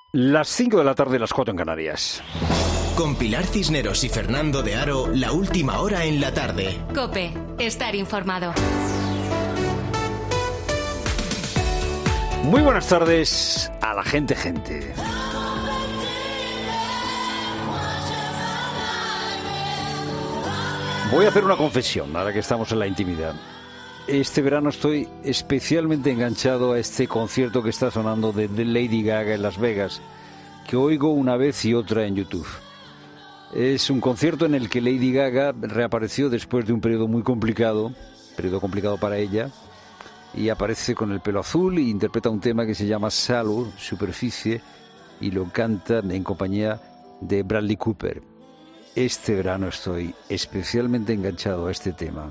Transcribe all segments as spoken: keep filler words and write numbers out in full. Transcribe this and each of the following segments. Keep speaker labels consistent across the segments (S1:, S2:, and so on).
S1: Las cinco de la tarde, las cuatro en Canarias.
S2: Con Pilar Cisneros y Fernando de Aro, la última hora en la tarde.
S3: COPE, estar informado.
S1: Muy buenas tardes a la gente, gente. Voy a hacer una confesión, ahora que estamos en la intimidad. Este verano estoy especialmente enganchado a este concierto que está sonando de Lady Gaga en Las Vegas, que oigo una vez y otra en YouTube. Es un concierto en el que Lady Gaga reapareció después de un periodo muy complicado, periodo complicado para ella, y aparece con el pelo azul e interpreta un tema que se llama Shallow, Superficie, y lo canta en compañía de Bradley Cooper. Este verano estoy especialmente enganchado a este tema.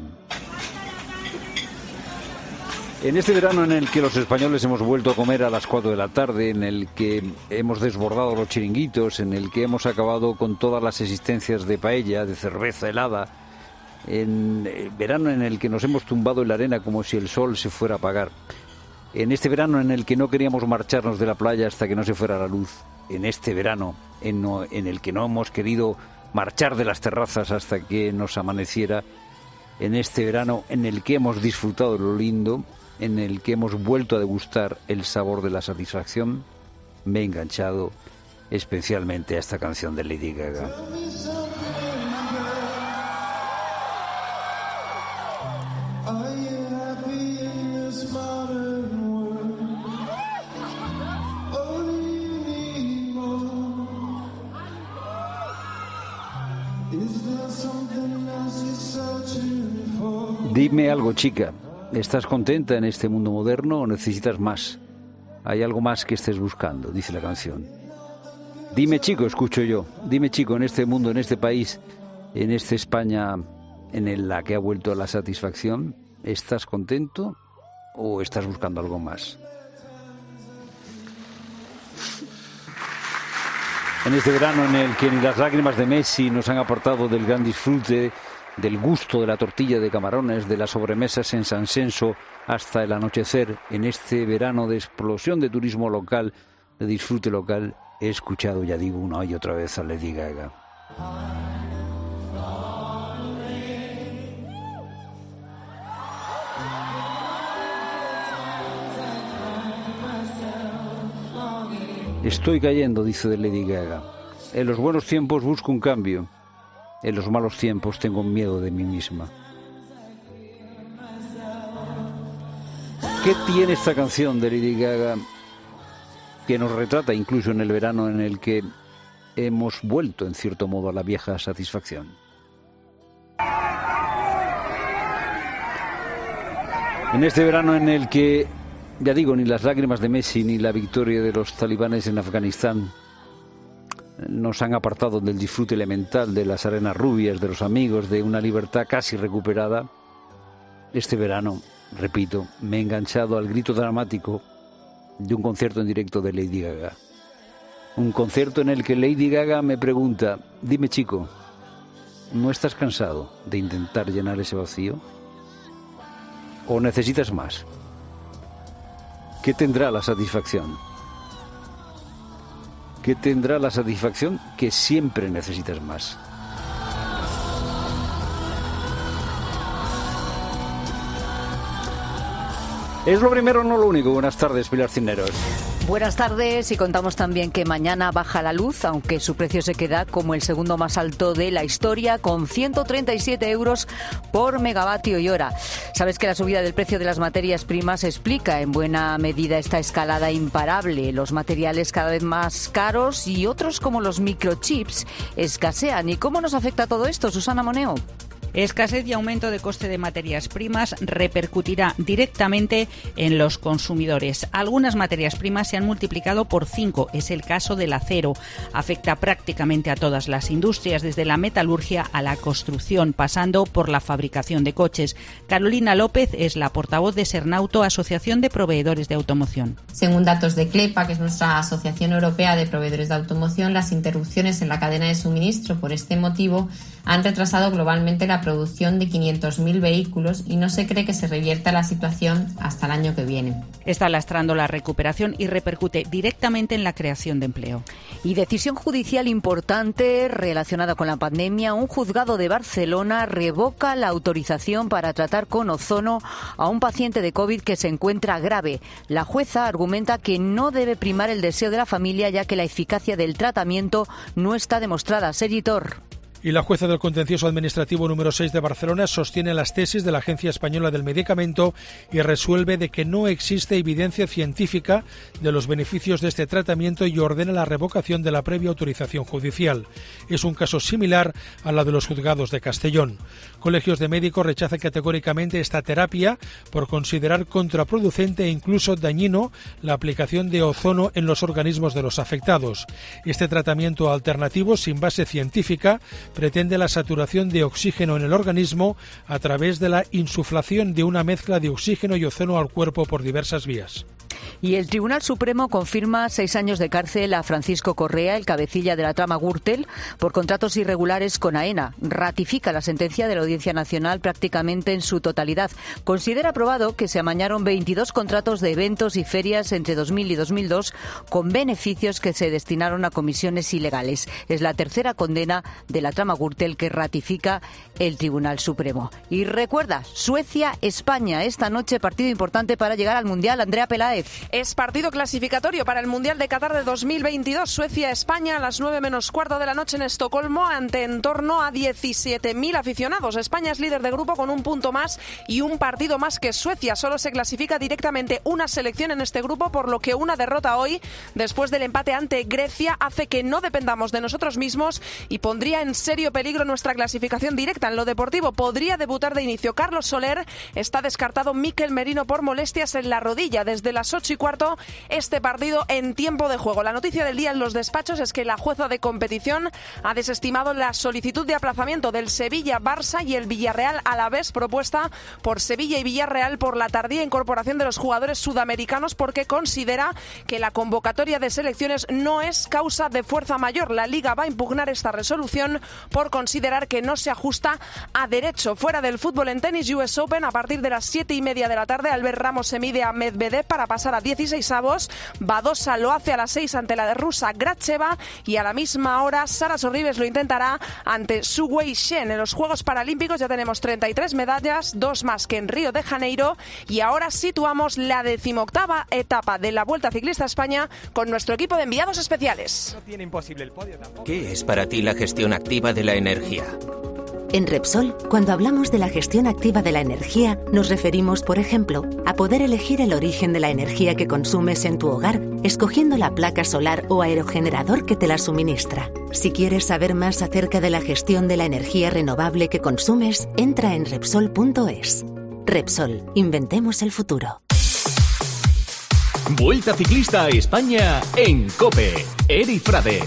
S1: En este verano en el que los españoles hemos vuelto a comer a las cuatro de la tarde, en el que hemos desbordado los chiringuitos, en el que hemos acabado con todas las existencias de paella, de cerveza helada, en el verano en el que nos hemos tumbado en la arena como si el sol se fuera a apagar, en este verano en el que no queríamos marcharnos de la playa hasta que no se fuera la luz, en este verano en, no, en el que no hemos querido marchar de las terrazas hasta que nos amaneciera, en este verano en el que hemos disfrutado de lo lindo, en el que hemos vuelto a degustar el sabor de la satisfacción, me he enganchado especialmente a esta canción de Lady Gaga. Dime algo, chica. ¿Estás contenta en este mundo moderno o necesitas más? ¿Hay algo más que estés buscando?, dice la canción. Dime, chico, escucho yo. Dime, chico, en este mundo, en este país, en esta España en la que ha vuelto a la satisfacción, ¿estás contento o estás buscando algo más? En este verano en el que ni las lágrimas de Messi nos han apartado del gran disfrute, del gusto de la tortilla de camarones, de las sobremesas en San Senso hasta el anochecer, en este verano de explosión de turismo local, de disfrute local, he escuchado, ya digo, una y otra vez a Lady Gaga. Estoy cayendo, dice de Lady Gaga. En los buenos tiempos busco un cambio. En los malos tiempos tengo miedo de mí misma. ¿Qué tiene esta canción de Lady Gaga que nos retrata incluso en el verano en el que hemos vuelto, en cierto modo, a la vieja satisfacción? En este verano en el que, ya digo, ni las lágrimas de Messi ni la victoria de los talibanes en Afganistán nos han apartado del disfrute elemental de las arenas rubias, de los amigos, de una libertad casi recuperada. Este verano, repito, me he enganchado al grito dramático de un concierto en directo de Lady Gaga. Un concierto en el que Lady Gaga me pregunta: dime, chico, ¿no estás cansado de intentar llenar ese vacío? ¿O necesitas más? ¿Qué tendrá la satisfacción? ¿Qué tendrá la satisfacción? Que siempre necesitas más. Es lo primero, no lo único. Buenas tardes, Pilar Cisneros.
S4: Buenas tardes, y contamos también que mañana baja la luz, aunque su precio se queda como el segundo más alto de la historia, con ciento treinta y siete euros por megavatio y hora. Sabes que la subida del precio de las materias primas explica en buena medida esta escalada imparable. Los materiales cada vez más caros y otros, como los microchips, escasean. ¿Y cómo nos afecta todo esto, Susana Moneo?
S5: Escasez y aumento de coste de materias primas repercutirá directamente en los consumidores. Algunas materias primas se han multiplicado por cinco. Es el caso del acero. Afecta prácticamente a todas las industrias, desde la metalurgia a la construcción, pasando por la fabricación de coches. Carolina López es la portavoz de Sernauto, Asociación de Proveedores de Automoción.
S6: Según datos de CLEPA, que es nuestra Asociación Europea de Proveedores de Automoción, las interrupciones en la cadena de suministro por este motivo han retrasado globalmente la producción de quinientos mil vehículos y no se cree que se revierta la situación hasta el año que viene.
S5: Está lastrando la recuperación y repercute directamente en la creación de empleo.
S4: Y decisión judicial importante relacionada con la pandemia. Un juzgado de Barcelona revoca la autorización para tratar con ozono a un paciente de COVID que se encuentra grave. La jueza argumenta que no debe primar el deseo de la familia, ya que la eficacia del tratamiento no está demostrada. Seritor.
S7: Y la jueza del Contencioso Administrativo número seis de Barcelona sostiene las tesis de la Agencia Española del Medicamento y resuelve de que no existe evidencia científica de los beneficios de este tratamiento y ordena la revocación de la previa autorización judicial. Es un caso similar a la de los juzgados de Castellón. Colegios de médicos rechazan categóricamente esta terapia por considerar contraproducente e incluso dañino la aplicación de ozono en los organismos de los afectados. Este tratamiento alternativo sin base científica pretende la saturación de oxígeno en el organismo a través de la insuflación de una mezcla de oxígeno y ozono al cuerpo por diversas vías.
S4: Y el Tribunal Supremo confirma seis años de cárcel a Francisco Correa, el cabecilla de la trama Gürtel, por contratos irregulares con AENA. Ratifica la sentencia de la Audiencia Nacional prácticamente en su totalidad. Considera probado que se amañaron veintidós contratos de eventos y ferias entre dos mil y dos mil dos con beneficios que se destinaron a comisiones ilegales. Es la tercera condena de la trama Gürtel que ratifica el Tribunal Supremo. Y recuerda, Suecia-España, esta noche partido importante para llegar al Mundial. Andrea Peláez.
S8: Es partido clasificatorio para el Mundial de Qatar de dos mil veintidós. Suecia-España a las nueve menos cuarto de la noche en Estocolmo ante en torno a diecisiete mil aficionados. España es líder de grupo con un punto más y un partido más que Suecia. Solo se clasifica directamente una selección en este grupo, por lo que una derrota hoy, después del empate ante Grecia, hace que no dependamos de nosotros mismos y pondría en serio peligro nuestra clasificación directa. En lo deportivo podría debutar de inicio Carlos Soler. Está descartado Mikel Merino por molestias en la rodilla. Desde las ocho y cuarto, este partido en tiempo de juego. La noticia del día en los despachos es que la jueza de competición ha desestimado la solicitud de aplazamiento del Sevilla-Barça y el Villarreal-Alavés propuesta por Sevilla y Villarreal por la tardía incorporación de los jugadores sudamericanos, porque considera que la convocatoria de selecciones no es causa de fuerza mayor. La Liga va a impugnar esta resolución por considerar que no se ajusta a derecho. Fuera del fútbol, en tenis, U S Open, a partir de las siete y media de la tarde, Albert Ramos se mide a Medvedev para pasar a dieciséis avos. Badosa lo hace a las seis ante la de rusa Gracheva y a la misma hora Sara Sorribes lo intentará ante Su Wei Shen. En los Juegos Paralímpicos ya tenemos treinta y tres medallas, dos más que en Río de Janeiro, y ahora situamos la decimoctava etapa de la Vuelta Ciclista a España con nuestro equipo de enviados especiales.
S9: No tiene imposible el podio tampoco.
S2: ¿Qué es para ti la gestión activa de la energía?
S10: En Repsol, cuando hablamos de la gestión activa de la energía, nos referimos, por ejemplo, a poder elegir el origen de la energía que consumes en tu hogar, escogiendo la placa solar o aerogenerador que te la suministra. Si quieres saber más acerca de la gestión de la energía renovable que consumes, entra en Repsol punto es. Repsol, inventemos el futuro.
S11: Vuelta Ciclista a España en COPE. Eri Frade.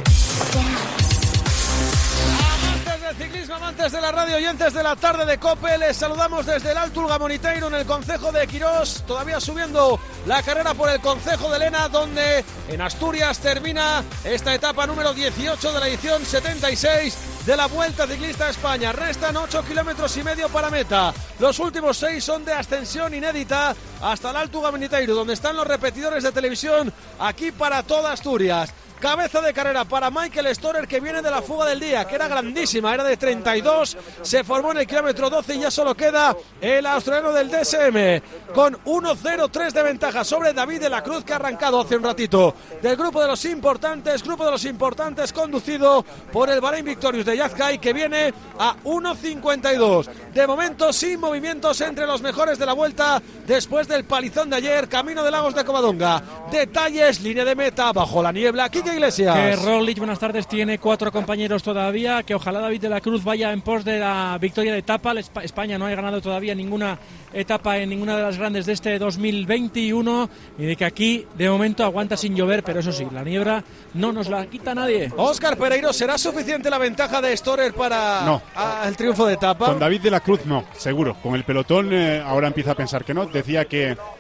S7: Ciclismo, amantes de la radio, oyentes de la tarde de COPE, les saludamos desde el Alto Urgamoniteiro en el concejo de Quirós, todavía subiendo la carrera por el concejo de Lena, donde en Asturias termina esta etapa número dieciocho de la edición setenta y seis de la Vuelta Ciclista a España. Restan ocho kilómetros y medio para meta. Los últimos seis son de ascensión inédita hasta el Alto Urgamoniteiro, donde están los repetidores de televisión aquí para toda Asturias. Cabeza de carrera para Michael Storer, que viene de la fuga del día, que era grandísima, era de treinta y dos, se formó en el kilómetro doce y ya solo queda el australiano del D S M con uno cero tres de ventaja sobre David de la Cruz, que ha arrancado hace un ratito del grupo de los importantes, grupo de los importantes conducido por el Bahrain Victorious de Yazkai, que viene a uno cincuenta y dos. De momento sin movimientos entre los mejores de la vuelta después del palizón de ayer, camino de Lagos de Covadonga. Detalles, línea de meta, bajo la niebla, Quique Iglesias.
S12: Que Roglic, buenas tardes, tiene cuatro compañeros todavía, que ojalá David de la Cruz vaya en pos de la victoria de etapa. España no ha ganado todavía ninguna etapa en ninguna de las grandes de este dos mil veintiuno, y de que aquí de momento aguanta sin llover, pero eso sí, la niebla no nos la quita nadie.
S7: Óscar Pereiro, ¿será suficiente la ventaja de Storer para
S13: no.
S7: a, el triunfo de etapa?
S13: Con David de la Cruz no, seguro. Con el pelotón eh, ahora empieza a pensar que no. Decía que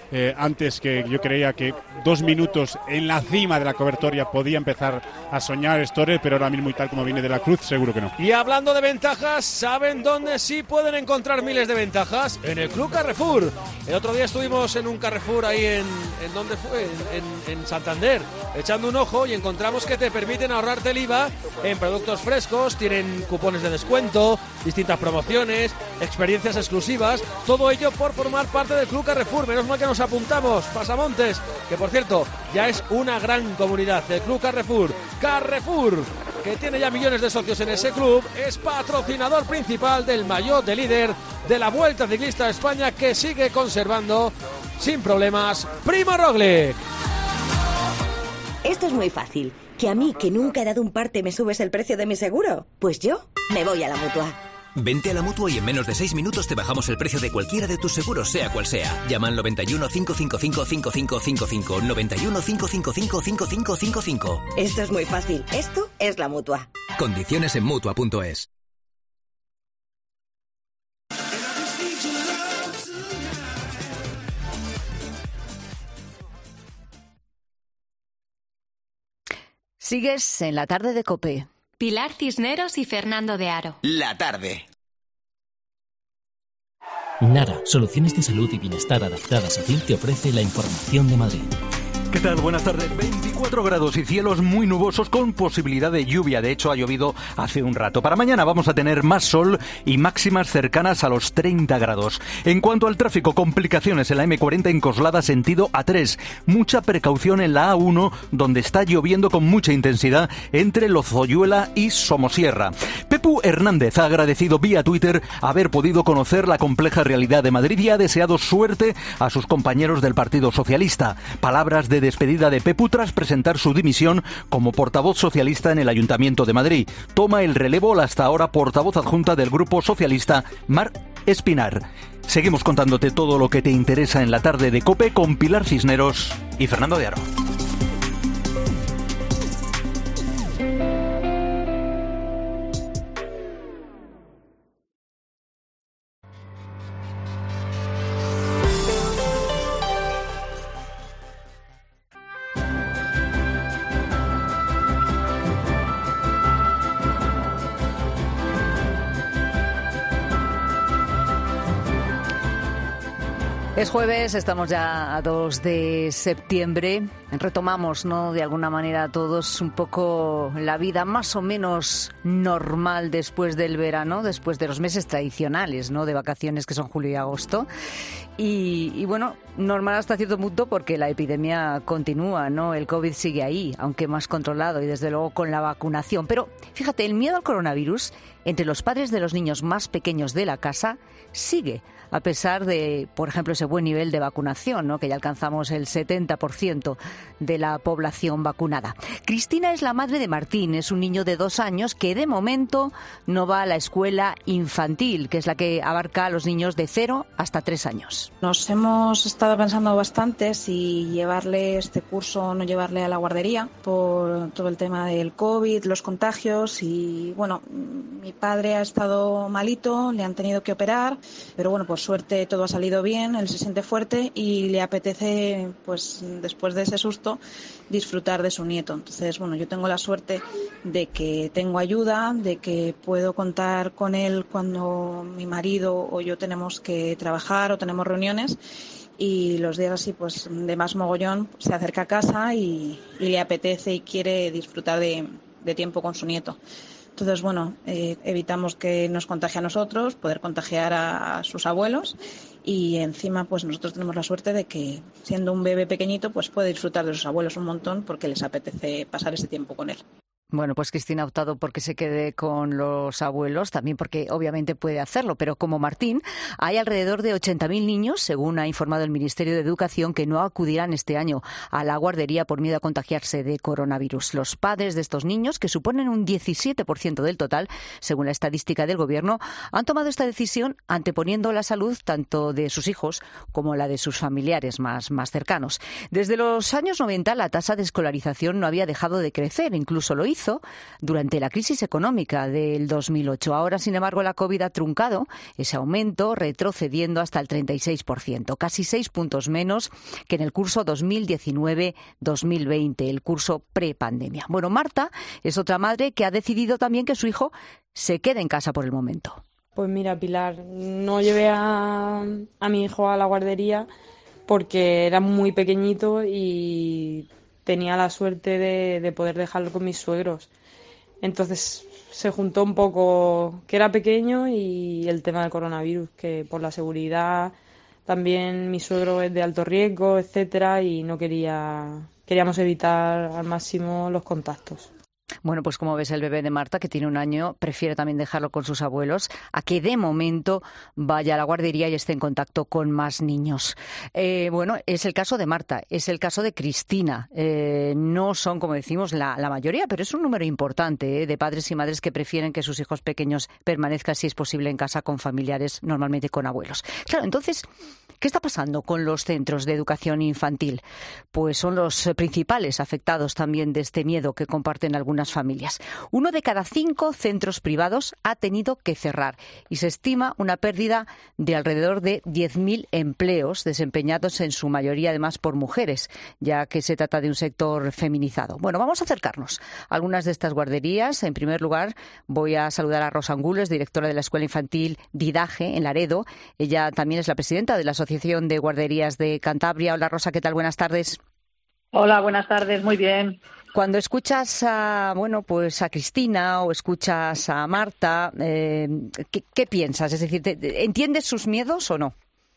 S9: eh, antes que yo creía que dos minutos en la cima de la cobertoria podía empezar a soñar Storer, pero ahora mismo y tal como viene de la Cruz, seguro que no.
S7: Y hablando de ventajas, ¿saben dónde sí pueden encontrar miles de ventajas? En el Club Carrefour. El otro día estuvimos en un Carrefour ahí en, en ¿dónde fue? En, en, en Santander, echando un ojo y encontramos que te permiten ahorrarte el I V A en productos frescos, tienen cupones de descuento, distintas promociones, experiencias exclusivas, todo ello por formar parte del Club Carrefour. Menos mal que nos apuntamos, Pasamontes, que por cierto ya es una gran comunidad del Club Carrefour. Carrefour, que tiene ya millones de socios en ese club, es patrocinador principal del maillot de líder de la Vuelta Ciclista a España, que sigue conservando sin problemas Primo Roglic.
S13: Esto es muy fácil. ¿Que a mí, que nunca he dado un parte, me subes el precio de mi seguro? Pues yo me voy a la Mutua.
S14: Vente a la Mutua y en menos de seis minutos te bajamos el precio de cualquiera de tus seguros, sea cual sea. Llama al noventa y uno, cinco cinco cinco, cinco cinco cinco cinco, noventa y uno, cinco cinco cinco, cinco cinco cinco cinco.
S13: Esto es muy fácil. Esto es la Mutua.
S14: Condiciones en Mutua punto es.
S4: Sigues en la tarde de COPE.
S3: Pilar Cisneros y Fernando de Aro.
S2: La tarde.
S11: Nara, soluciones de salud y bienestar adaptadas a ti, te ofrece la información de Madrid.
S15: ¿Qué tal? Buenas tardes. veinticuatro grados y cielos muy nubosos con posibilidad de lluvia. De hecho, ha llovido hace un rato. Para mañana vamos a tener más sol y máximas cercanas a los treinta grados. En cuanto al tráfico, complicaciones en la eme cuarenta en Coslada, sentido A tres. Mucha precaución en la A uno, donde está lloviendo con mucha intensidad entre Lozoyuela y Somosierra. Pepu Hernández ha agradecido vía Twitter haber podido conocer la compleja realidad de Madrid y ha deseado suerte a sus compañeros del Partido Socialista. Palabras de despedida de Pepu tras presentar su dimisión como portavoz socialista en el Ayuntamiento de Madrid. Toma el relevo la hasta ahora portavoz adjunta del Grupo Socialista, Mar Espinar. Seguimos contándote todo lo que te interesa en la tarde de COPE con Pilar Cisneros y Fernando de Aro.
S4: Es jueves, estamos ya a dos de septiembre. Retomamos, ¿no?, de alguna manera todos un poco la vida más o menos normal después del verano, después de los meses tradicionales, ¿no?, de vacaciones que son julio y agosto. Y, y bueno, normal hasta cierto punto porque la epidemia continúa, ¿no? El COVID sigue ahí, aunque más controlado y desde luego con la vacunación. Pero fíjate, el miedo al coronavirus entre los padres de los niños más pequeños de la casa sigue, a pesar de, por ejemplo, ese buen nivel de vacunación, ¿no?, que ya alcanzamos el setenta por ciento de la población vacunada. Cristina es la madre de Martín, es un niño de dos años que de momento no va a la escuela infantil, que es la que abarca a los niños de cero hasta tres años.
S16: Nos hemos estado pensando bastante si llevarle este curso o no llevarle a la guardería por todo el tema del COVID, los contagios y, bueno, mi padre ha estado malito, le han tenido que operar, pero bueno, por suerte todo ha salido bien, él se siente fuerte y le apetece, pues después de ese susto, disfrutar de su nieto. Entonces, bueno, yo tengo la suerte de que tengo ayuda, de que puedo contar con él cuando mi marido o yo tenemos que trabajar o tenemos reuniones, y los días así, pues de más mogollón, se acerca a casa y, y le apetece y quiere disfrutar de, de tiempo con su nieto. Entonces, bueno, eh, evitamos que nos contagie a nosotros, poder contagiar a, a sus abuelos, y encima pues nosotros tenemos la suerte de que, siendo un bebé pequeñito, pues puede disfrutar de sus abuelos un montón porque les apetece pasar ese tiempo con él.
S4: Bueno, pues Cristina ha optado porque se quede con los abuelos, también porque obviamente puede hacerlo, pero como Martín, hay alrededor de ochenta mil niños, según ha informado el Ministerio de Educación, que no acudirán este año a la guardería por miedo a contagiarse de coronavirus. Los padres de estos niños, que suponen un diecisiete por ciento del total, según la estadística del Gobierno, han tomado esta decisión anteponiendo la salud tanto de sus hijos como la de sus familiares más, más cercanos. Desde los años noventa, la tasa de escolarización no había dejado de crecer, incluso lo hizo hizo durante la crisis económica del dos mil ocho. Ahora, sin embargo, la COVID ha truncado ese aumento, retrocediendo hasta el treinta y seis por ciento, casi seis puntos menos que en el curso dos mil diecinueve dos mil veinte, el curso prepandemia. Bueno, Marta es otra madre que ha decidido también que su hijo se quede en casa por el momento.
S17: Pues mira, Pilar, no llevé a, a mi hijo a la guardería porque era muy pequeñito y tenía la suerte de, de poder dejarlo con mis suegros. Entonces se juntó un poco que era pequeño y el tema del coronavirus, que por la seguridad también mi suegro es de alto riesgo, etcétera, y no quería queríamos evitar al máximo los contactos.
S4: Bueno, pues como ves, el bebé de Marta, que tiene un año, prefiere también dejarlo con sus abuelos a que de momento vaya a la guardería y esté en contacto con más niños. Eh, bueno, es el caso de Marta, es el caso de Cristina. Eh, no son, como decimos, la, la mayoría, pero es un número importante eh, de padres y madres que prefieren que sus hijos pequeños permanezcan, si es posible, en casa con familiares, normalmente con abuelos. Claro, entonces, ¿qué está pasando con los centros de educación infantil? Pues son los principales afectados también de este miedo que comparten algunas familias. Uno de cada cinco centros privados ha tenido que cerrar y se estima una pérdida de alrededor de diez mil empleos desempeñados en su mayoría además por mujeres, ya que se trata de un sector feminizado. Bueno, vamos a acercarnos a algunas de estas guarderías. En primer lugar, voy a saludar a Rosa Angules, directora de la Escuela Infantil Didaje en Laredo. Ella también es la presidenta de la Asociación de Guarderías de Cantabria. Hola, Rosa, ¿qué tal? Buenas tardes.
S18: Hola, buenas tardes, muy bien.
S4: Cuando escuchas a, bueno, pues a Cristina o escuchas a Marta, eh, ¿qué, ¿qué piensas? Es decir, ¿te, ¿entiendes sus miedos o no?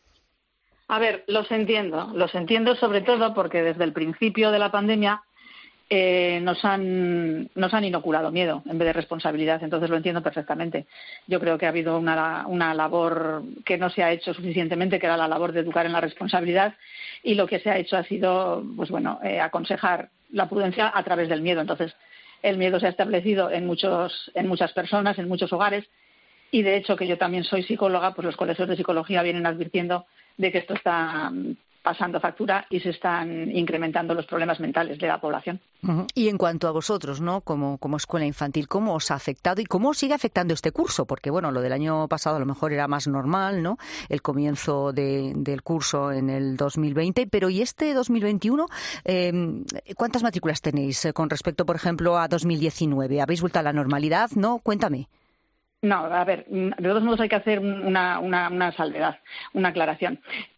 S18: A ver, los entiendo. Los entiendo sobre todo porque desde el principio de la pandemia eh, nos han nos han inoculado miedo en vez de responsabilidad. Entonces lo entiendo perfectamente. Yo creo que ha habido una, una labor que no se ha hecho suficientemente, que era la labor de educar en la responsabilidad, y lo que se ha hecho ha sido, pues bueno, eh, aconsejar la prudencia a través del miedo. Entonces, el miedo se ha establecido en muchos, en muchas personas, en muchos hogares, y de hecho que yo también soy psicóloga, pues los colegios de psicología vienen advirtiendo de que esto está pasando factura y se están incrementando los problemas mentales de la población.
S4: Uh-huh. Y en cuanto a vosotros, ¿no? Como, como escuela infantil, ¿cómo os ha afectado y cómo os sigue afectando este curso? Porque, bueno, lo del año pasado a lo mejor era más normal, ¿no? El comienzo de, del curso en el dos mil veinte, pero ¿y este dos mil veintiuno? Eh, ¿Cuántas matrículas tenéis con respecto, por ejemplo, a dos mil diecinueve? ¿Habéis vuelto a la normalidad? ¿No? Cuéntame.
S18: No, a ver, de todos modos hay que hacer una, una, una salvedad, una aclaración.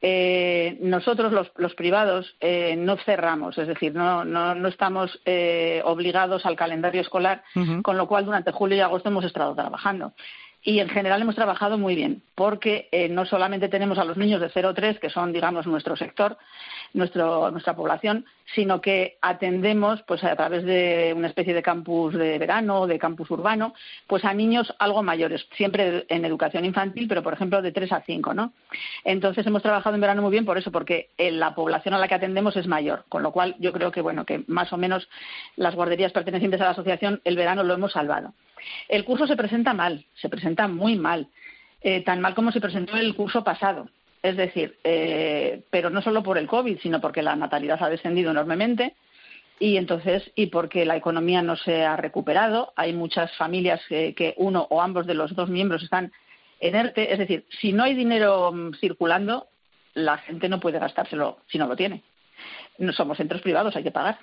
S18: Eh, nosotros, los, los privados, eh, no cerramos, es decir, no, no, no estamos eh, obligados al calendario escolar, uh-huh. Con lo cual durante julio y agosto hemos estado trabajando. Y en general hemos trabajado muy bien, porque eh, no solamente tenemos a los niños de cero a tres, que son, digamos, nuestro sector, nuestro, nuestra población, sino que atendemos, pues a través de una especie de campus de verano, de campus urbano, pues a niños algo mayores, siempre en educación infantil, pero por ejemplo de tres a cinco, ¿no? Entonces hemos trabajado en verano muy bien por eso, porque la población a la que atendemos es mayor, con lo cual yo creo que, bueno, que más o menos las guarderías pertenecientes a la asociación el verano lo hemos salvado. El curso se presenta mal, se presenta muy mal, eh, tan mal como se presentó el curso pasado. Es decir, eh, pero no solo por el COVID, sino porque la natalidad ha descendido enormemente y entonces y porque la economía no se ha recuperado. Hay muchas familias que, que uno o ambos de los dos miembros están en ERTE. Es decir, si no hay dinero circulando, la gente no puede gastárselo si no lo tiene. No somos centros privados, hay que pagar.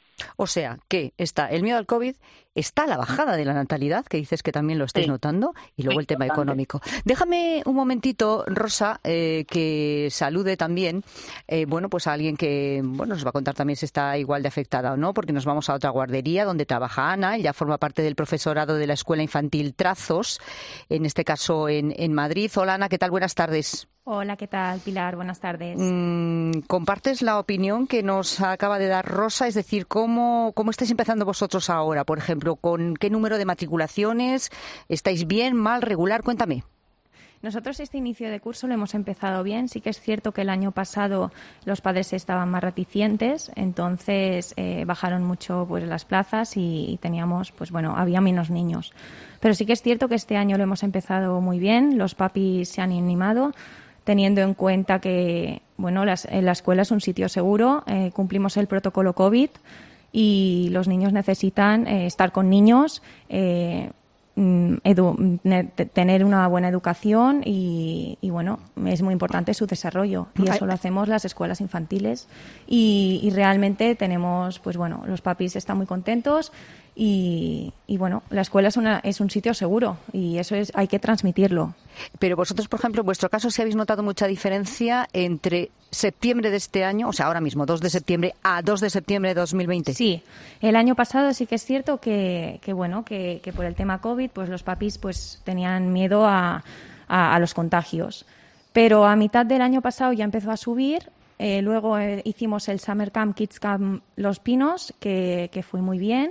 S4: O sea, que está el miedo al COVID, está la bajada de la natalidad, que dices que también lo estáis sí. notando, y luego el tema económico. Déjame un momentito, Rosa, eh, que salude también, eh, bueno, pues a alguien que, bueno, nos va a contar también si está igual de afectada o no, porque nos vamos a otra guardería donde trabaja Ana, ella forma parte del profesorado de la Escuela Infantil Trazos, en este caso en, en Madrid. Hola, Ana, ¿qué tal? Buenas tardes.
S19: Hola, ¿qué tal, Pilar? Buenas tardes.
S4: Mm, ¿Compartes la opinión que nos acaba de dar Rosa? Es decir, ¿cómo, cómo estáis empezando vosotros ahora? Por ejemplo, ¿con qué número de matriculaciones? ¿Estáis bien, mal, regular? Cuéntame.
S19: Nosotros este inicio de curso lo hemos empezado bien. Sí que es cierto que el año pasado los padres estaban más reticentes, entonces eh, bajaron mucho pues las plazas y, y teníamos, pues bueno, había menos niños. Pero sí que es cierto que este año lo hemos empezado muy bien. Los papis se han animado, teniendo en cuenta que, bueno, las, la escuela es un sitio seguro, eh, cumplimos el protocolo COVID y los niños necesitan eh, estar con niños, eh, Edu, tener una buena educación y, y bueno, es muy importante su desarrollo y eso lo hacemos las escuelas infantiles y, y realmente tenemos, pues bueno, los papis están muy contentos y, y bueno, la escuela es, una, es un sitio seguro y eso es, hay que transmitirlo.
S4: Pero vosotros, por ejemplo, en vuestro caso, ¿sí habéis notado mucha diferencia entre septiembre de este año, o sea, ahora mismo, dos de septiembre, a dos de septiembre de dos mil veinte?
S19: Sí, el año pasado sí que es cierto que, que bueno, que, que por el tema COVID, pues los papis pues tenían miedo a, a, a los contagios. Pero a mitad del año pasado ya empezó a subir. Eh, luego eh, hicimos el Summer Camp Kids Camp Los Pinos, que, que fue muy bien,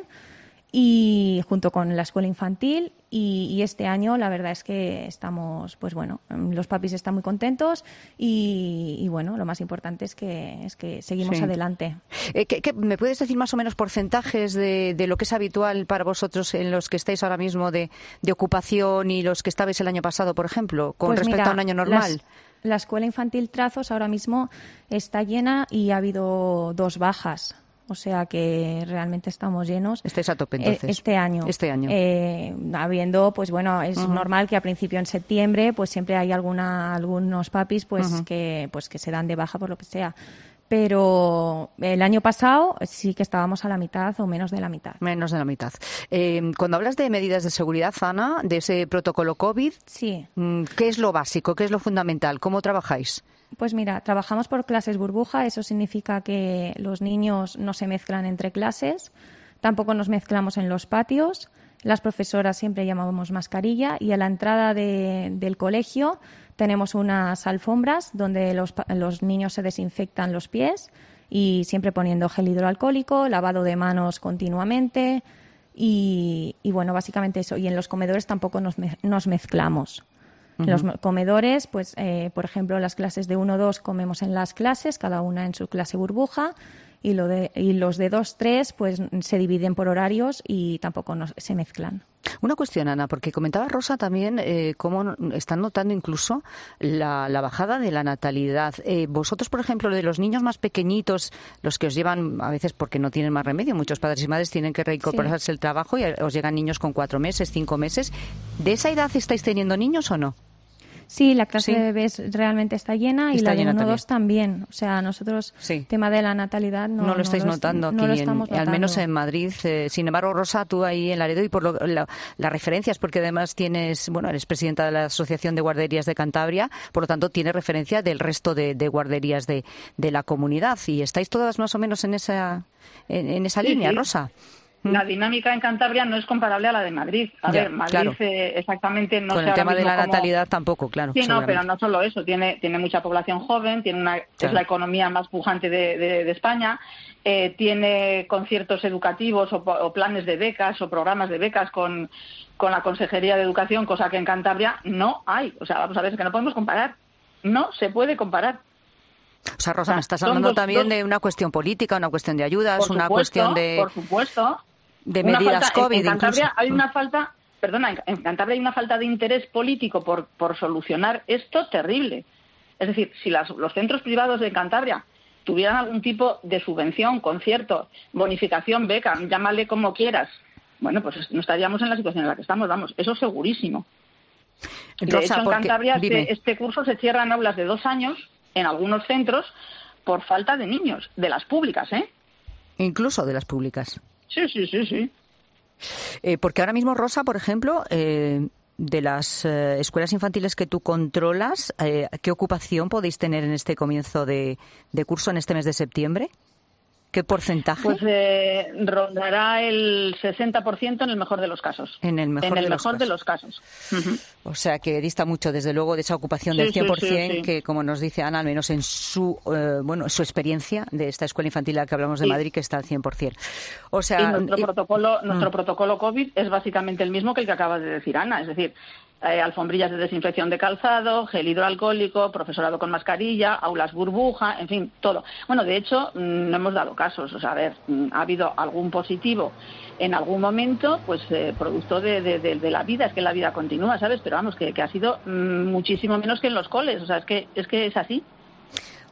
S19: y junto con la escuela infantil. Y, y este año la verdad es que estamos, pues bueno, los papis están muy contentos y, y bueno, lo más importante es que es que seguimos
S4: sí.
S19: adelante.
S4: Eh, ¿qué, qué, ¿Me puedes decir más o menos porcentajes de, de lo que es habitual para vosotros en los que estáis ahora mismo de, de ocupación y los que estabais el año pasado, por ejemplo, con
S19: pues
S4: respecto
S19: mira,
S4: a un año normal?
S19: Las, la escuela infantil Trazos ahora mismo está llena y ha habido dos bajas. O sea que realmente estamos llenos.
S4: Estáis a tope entonces.
S19: Este año.
S4: Este año.
S19: Eh, habiendo, pues bueno, es uh-huh. normal que a principio en septiembre, pues siempre hay alguna, algunos papis, pues uh-huh. que, pues que se dan de baja por lo que sea. Pero el año pasado sí que estábamos a la mitad o menos de la mitad.
S4: Menos de la mitad. Eh, cuando hablas de medidas de seguridad, Ana, de ese protocolo COVID,
S19: sí.
S4: ¿qué es lo básico? ¿Qué es lo fundamental? ¿Cómo trabajáis?
S19: Pues mira, trabajamos por clases burbuja. Eso significa que los niños no se mezclan entre clases. Tampoco nos mezclamos en los patios. Las profesoras siempre llamamos mascarilla y a la entrada de, del colegio tenemos unas alfombras donde los, los niños se desinfectan los pies y siempre poniendo gel hidroalcohólico, lavado de manos continuamente y, y bueno, básicamente eso. Y en los comedores tampoco nos, nos mezclamos. En los comedores, pues, eh, por ejemplo, las clases de uno dos comemos en las clases, cada una en su clase burbuja, y, lo de, y los de dos tres, pues, se dividen por horarios y tampoco nos, se mezclan.
S4: Una cuestión, Ana, porque comentaba Rosa también eh, cómo están notando incluso la, la bajada de la natalidad. Eh, vosotros, por ejemplo, de los niños más pequeñitos, los que os llevan a veces porque no tienen más remedio, muchos padres y madres tienen que reincorporarse al trabajo y os llegan niños con cuatro meses, cinco meses. ¿De esa edad estáis teniendo niños o no?
S19: Sí, la clase sí. de bebés realmente está llena y
S4: está
S19: la de uno dos
S4: también.
S19: también. O sea, nosotros,
S4: sí.
S19: tema de la natalidad, no,
S4: no lo estáis
S19: no
S4: notando
S19: lo,
S4: aquí,
S19: no lo
S4: en,
S19: estamos notando.
S4: al menos en Madrid. Eh, sin embargo, Rosa, tú ahí en Laredo y por lo, la, las referencias, porque además tienes, bueno, eres presidenta de la Asociación de Guarderías de Cantabria, por lo tanto tienes referencia del resto de, de guarderías de, de la comunidad. ¿Y estáis todas más o menos en esa, en, en esa
S18: sí,
S4: línea,
S18: sí.
S4: Rosa?
S18: La dinámica en Cantabria no es comparable a la de Madrid. A
S4: ya,
S18: ver, Madrid
S4: claro.
S18: eh, exactamente no
S4: Con
S18: sé
S4: el tema de la
S18: cómo...
S4: natalidad tampoco, claro.
S18: Sí, no, pero no solo eso. Tiene tiene mucha población joven, tiene una claro. es la economía más pujante de, de, de España, eh, tiene conciertos educativos o, o planes de becas o programas de becas con, con la Consejería de Educación, cosa que en Cantabria no hay. O sea, vamos a ver, es que no podemos comparar. No se puede comparar.
S4: O sea, Rosa, me estás hablando dos, también dos... de una cuestión política, una cuestión de ayudas,
S18: por
S4: una
S18: supuesto,
S4: cuestión de...
S18: Por supuesto.
S4: de medidas
S18: falta,
S4: COVID.
S18: En, en Cantabria
S4: incluso.
S18: hay una falta, perdona, en Cantabria hay una falta de interés político por, por solucionar esto terrible. Es decir, si las, los centros privados de Cantabria tuvieran algún tipo de subvención, concierto, bonificación, beca, llámale como quieras, bueno, pues no estaríamos en la situación en la que estamos, vamos, eso segurísimo. De Rosa, hecho, en porque, Cantabria este, este curso se cierra en aulas de dos años en algunos centros por falta de niños, de las públicas, ¿eh?
S4: Incluso de las públicas.
S18: Sí, sí, sí, sí.
S4: Eh, porque ahora mismo, Rosa, por ejemplo, eh, de las eh, escuelas infantiles que tú controlas, eh, ¿qué ocupación podéis tener en este comienzo de, de curso, en este mes de septiembre? ¿Qué porcentaje?
S18: Pues eh, rondará el sesenta por ciento en el mejor de los casos.
S4: En el mejor,
S18: en el
S4: de,
S18: mejor
S4: los
S18: de los casos. Uh-huh.
S4: O sea, que dista mucho, desde luego, de esa ocupación del
S18: sí,
S4: cien por ciento,
S18: sí, sí, sí.
S4: que, como nos dice Ana, al menos en su eh, bueno su experiencia de esta escuela infantil a la que hablamos de sí. Madrid, que está al cien por ciento. O sea,
S18: y nuestro,
S4: y,
S18: protocolo, nuestro
S4: mm.
S18: protocolo COVID es básicamente el mismo que el que acaba de decir Ana. Es decir, eh, alfombrillas de desinfección de calzado, gel hidroalcohólico, profesorado con mascarilla, aulas burbuja, en fin, todo. Bueno, de hecho, no hemos dado casos. O sea, a ver, ha habido algún positivo en algún momento, pues eh, producto de, de, de, de la vida, es que la vida continúa, ¿sabes? Pero vamos, que, que ha sido mmm, muchísimo menos que en los coles, o sea, es que es que es así.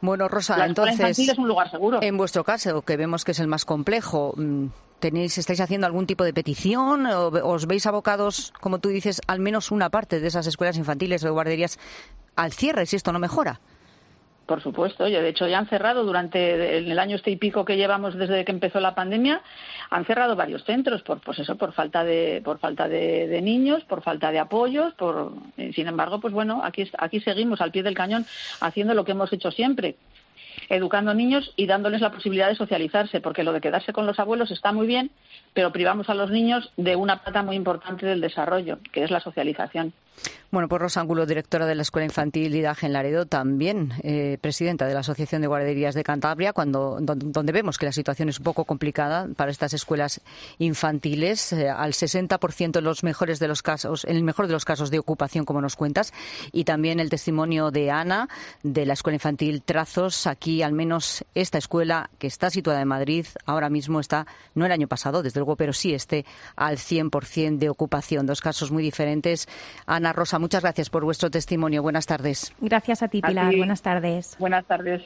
S4: Bueno, Rosa,
S18: la
S4: entonces,
S18: escuela infantil es un lugar seguro.
S4: En vuestro caso, que vemos que es el más complejo, ¿tenéis, estáis haciendo algún tipo de petición o os veis abocados, como tú dices, al menos una parte de esas escuelas infantiles o guarderías al cierre si esto no mejora?
S18: Por supuesto, oye, de hecho ya han cerrado durante el año este y pico que llevamos desde que empezó la pandemia, han cerrado varios centros por pues eso, por falta de por falta de, de niños, por falta de apoyos, por sin embargo, pues bueno, aquí aquí seguimos al pie del cañón haciendo lo que hemos hecho siempre, educando a niños y dándoles la posibilidad de socializarse, porque lo de quedarse con los abuelos está muy bien, pero privamos a los niños de una pata muy importante del desarrollo, que es la socialización.
S4: Bueno, pues Rosa Angulo, directora de la Escuela Infantil Idaje en Laredo, también eh, presidenta de la Asociación de Guarderías de Cantabria, cuando donde, donde vemos que la situación es un poco complicada para estas escuelas infantiles, eh, al sesenta por ciento en los mejores de los casos, en el mejor de los casos de ocupación, como nos cuentas, y también el testimonio de Ana, de la Escuela Infantil Trazos. Aquí, al menos, esta escuela, que está situada en Madrid, ahora mismo está, no el año pasado, desde luego, pero sí esté al cien por ciento de ocupación. Dos casos muy diferentes. Ana, Rosa, muchas gracias por vuestro testimonio. Buenas tardes.
S19: Gracias a ti, Pilar. A ti. Buenas tardes.
S18: Buenas tardes.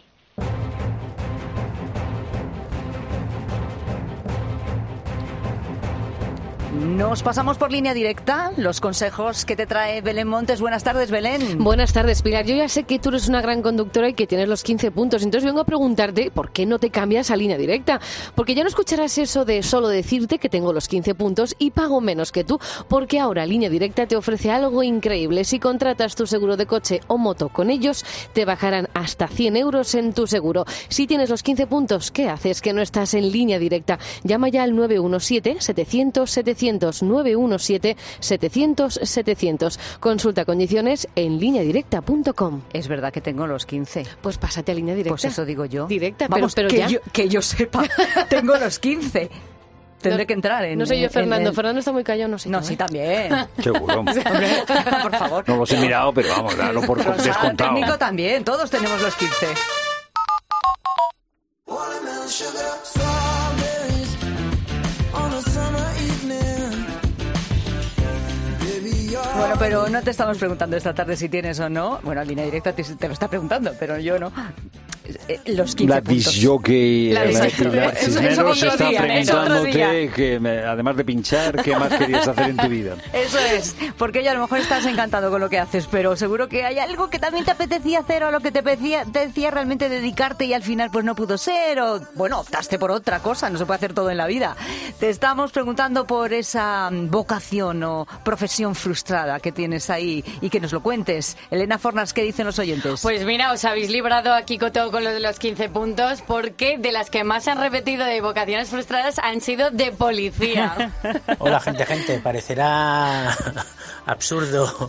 S4: Nos pasamos por línea directa, los consejos que te trae Belén Montes. Buenas tardes, Belén.
S20: Buenas tardes, Pilar. Yo ya sé que tú eres una gran conductora y que tienes los quince puntos, entonces vengo a preguntarte por qué no te cambias a línea directa, porque ya no escucharás eso de solo decirte que tengo los quince puntos y pago menos que tú, porque ahora Línea Directa te ofrece algo increíble. Si contratas tu seguro de coche o moto con ellos, te bajarán hasta cien euros en tu seguro. Si tienes los quince puntos, ¿qué haces que no estás en Línea Directa? Llama ya al nueve uno siete, setecientos, setecientos, nueve uno siete, setecientos, setecientos. Consulta condiciones en línea directa punto com.
S4: Es verdad que tengo los quince.
S20: Pues pásate a Línea Directa.
S4: Pues eso digo yo.
S20: Directa,
S4: Vamos,
S20: pero, pero
S4: que
S20: ya.
S4: Yo, que yo sepa, tengo los quince. Tendré
S20: no,
S4: que entrar en...
S20: No sé yo, Fernando.
S4: En, en...
S20: Fernando está muy callado, no sé.
S4: No,
S20: yo,
S4: sí,
S20: ¿eh?
S4: también.
S1: Seguro.
S4: Hombre, por favor.
S1: No los he mirado, pero vamos, dalo por
S4: Rosa,
S1: descontado.
S4: El técnico también. Todos tenemos los quince. Bueno, pero no te estamos preguntando esta tarde si tienes o no. Bueno, Línea Directa te, te lo está preguntando, pero yo no. Los quince
S1: la disjockey,
S4: la
S1: la Pilar Cisneros está
S4: día,
S1: preguntándote que me, además de pinchar, ¿qué más querías hacer en tu vida?
S4: Eso es, porque ella a lo mejor estás encantado con lo que haces, pero seguro que hay algo que también te apetecía hacer o a lo que te apetecía, te decía realmente dedicarte y al final pues no pudo ser, o bueno, optaste por otra cosa, no se puede hacer todo en la vida. Te estamos preguntando por esa vocación o profesión frustrada que tienes ahí y que nos lo cuentes. Elena Fornas, ¿qué dicen los oyentes?
S21: Pues mira, os habéis librado aquí con todo con lo de los quince puntos, porque de las que más han repetido de vocaciones frustradas han sido de policía.
S22: Hola, gente, gente, parecerá absurdo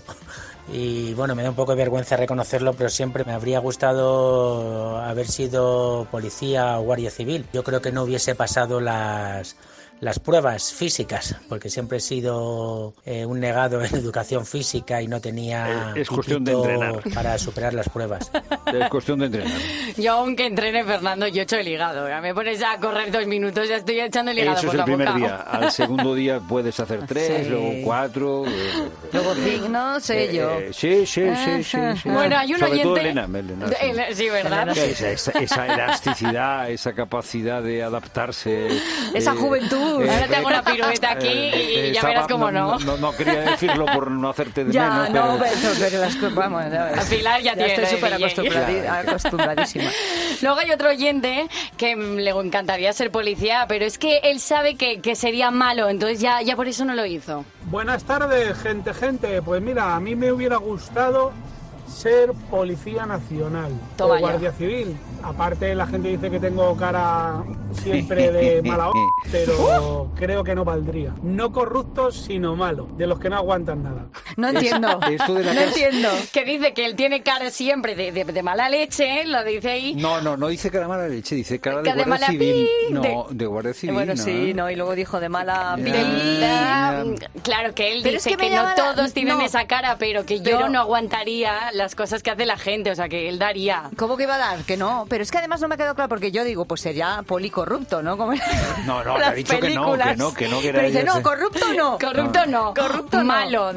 S22: y bueno, me da un poco de vergüenza reconocerlo, pero siempre me habría gustado haber sido policía o guardia civil. Yo creo que no hubiese pasado las... las pruebas físicas, porque siempre he sido eh, un negado en educación física y no tenía
S1: es, es cuestión de entrenar
S22: para superar las pruebas.
S1: Es cuestión de entrenar.
S21: Yo aunque entrene, Fernando, yo echo el hígado. Ya me pones a correr dos minutos, ya estoy echando el hígado
S1: Eso
S21: por
S1: es
S21: la
S1: el primer
S21: boca.
S1: día. Al segundo día puedes hacer tres,
S4: Sí.
S1: luego cuatro. Eh,
S4: Luego cinco, no sé
S1: eh,
S4: yo.
S1: eh, sí, sí, sí, sí, sí.
S21: Bueno, hay un
S1: Sobre
S21: oyente...
S1: todo Elena, Elena, sí.
S21: Eh, sí, ¿verdad?
S1: Que esa, esa, esa elasticidad, esa capacidad de adaptarse.
S4: Esa
S1: eh,
S4: juventud.
S1: eh,
S21: Ahora te hago una pirueta aquí
S1: eh,
S21: y ya
S1: estaba-
S21: verás cómo no.
S1: No, no quería decirlo por no hacerte de
S4: Ya,
S1: menos.
S4: no,
S1: pero...
S4: pero, pero las cosas, vamos, ya ves.
S21: A Pilar ya tiene
S4: estoy
S21: lo de
S4: súper
S21: D J.
S4: acostumbradi- acostumbradísima.
S21: Luego hay otro oyente que mm, le encantaría ser policía, pero es que él sabe que, que sería malo, entonces ya, ya por eso no lo hizo.
S23: Buenas tardes, gente, gente. Pues mira, a mí me hubiera gustado ser policía nacional
S21: Toma
S23: o
S21: ya.
S23: guardia civil. Aparte, la gente dice que tengo cara siempre de mala hora, pero creo que no valdría. No corruptos, sino malo, de los que no aguantan nada.
S4: No entiendo.
S1: Esto de la
S4: No
S1: casa-
S4: entiendo.
S21: Que dice que él tiene cara siempre de, de, de mala leche, lo dice ahí.
S1: No, no, no dice cara mala leche, dice cara de
S21: Cara de
S1: guardia
S21: mala
S1: civil.
S21: pi-
S1: No,
S21: de-
S1: de guardia civil.
S4: Bueno,
S1: ¿no?
S4: sí, no, y luego dijo de mala
S1: Ya.
S21: Pinta.
S1: Ya.
S21: Claro que él
S4: Pero es
S21: dice
S4: que me
S21: que, no
S4: llama la-
S21: todos tienen
S4: no.
S21: esa cara, pero que yo
S4: Pero-
S21: no aguantaría las cosas que hace la gente, o sea que él daría.
S4: ¿Cómo que iba a dar? Que no. Pero es que además no me ha quedado claro porque yo digo, pues sería policorrupto, ¿no? Como en
S1: No, no,
S4: las
S1: te ha dicho que no,
S4: películas.
S1: que no, que no, que era
S4: Pero dice,
S1: ella
S4: no,
S1: se-
S4: corrupto no.
S21: Corrupto no,
S4: Corrupto no.
S21: malo, de lo que
S1: Pero-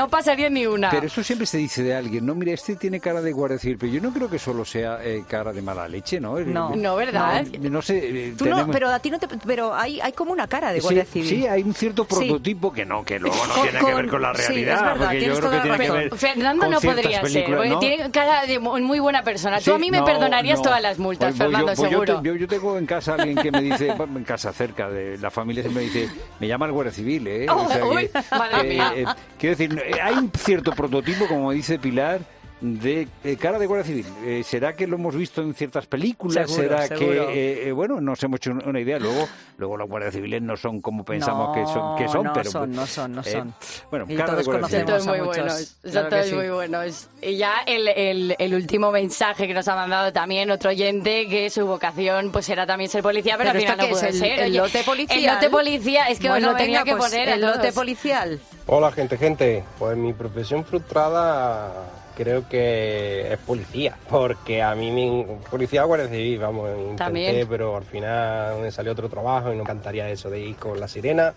S21: no pasaría ni una.
S1: Pero eso siempre se dice de alguien, ¿no? Mira, este tiene cara de guardia civil, pero yo no creo que solo sea eh, cara de mala leche, ¿no?
S21: No, no, ¿verdad?
S1: No, no sé. Eh,
S4: Tú
S1: tenemos...
S4: no, pero a ti no te... Pero hay, hay como una cara de guardia
S1: sí,
S4: civil.
S1: Sí, hay un cierto prototipo
S4: sí.
S1: que no, que luego no
S4: con,
S1: tiene que ver con la realidad.
S4: Sí, es verdad,
S1: porque yo creo que tiene
S21: razón.
S1: que ver
S21: Fernando
S1: con
S21: no podría ser, porque
S1: ¿no?
S21: tiene cara de muy buena persona.
S1: Sí,
S21: Tú a mí me
S1: no,
S21: perdonarías
S1: no.
S21: todas las multas,
S1: pues, pues
S21: Fernando,
S1: yo, pues
S21: seguro.
S1: Yo, te, yo, yo tengo en casa alguien que me dice, en casa cerca de la familia, siempre me dice, me llama el guardia civil, ¿eh?
S21: Oh,
S1: o sea,
S21: uy,
S1: que,
S21: madre
S1: eh,
S21: mía.
S1: eh, quiero decir, hay un cierto prototipo, como dice Pilar, de eh, cara de guardia civil. Eh, ¿Será que lo hemos visto en ciertas películas?
S4: Seguro,
S1: ¿Será
S4: seguro.
S1: que, eh, eh, bueno, nos hemos hecho una idea? Luego, luego los guardias civiles no son como pensamos
S4: no,
S1: que son, que son
S4: no
S1: pero
S4: son, no son, no
S1: eh,
S4: son.
S1: bueno,
S4: y
S1: cara de
S4: todos
S1: guardia civil.
S21: Son todos muy
S4: muchos,
S21: buenos, son
S4: claro
S21: todos
S4: sí.
S21: muy buenos. Y ya el, el, el último mensaje que nos ha mandado también otro oyente, que su vocación pues era también ser policía, pero,
S4: pero
S21: al final no
S4: ¿esto
S21: pudo
S4: qué es?
S21: ser.
S4: El, el
S21: Oye,
S4: lote policial.
S21: El lote policía, es que
S4: bueno,
S21: os lo tenía
S4: venga,
S21: que
S4: pues,
S21: poner a
S4: el
S21: todos.
S4: lote policial.
S5: Hola, gente, gente. Pues mi profesión frustrada creo que es policía, porque a mí mi policía guardia civil, vamos, intenté,
S21: También.
S5: pero al final me salió otro trabajo y no me encantaría eso de ir con la sirena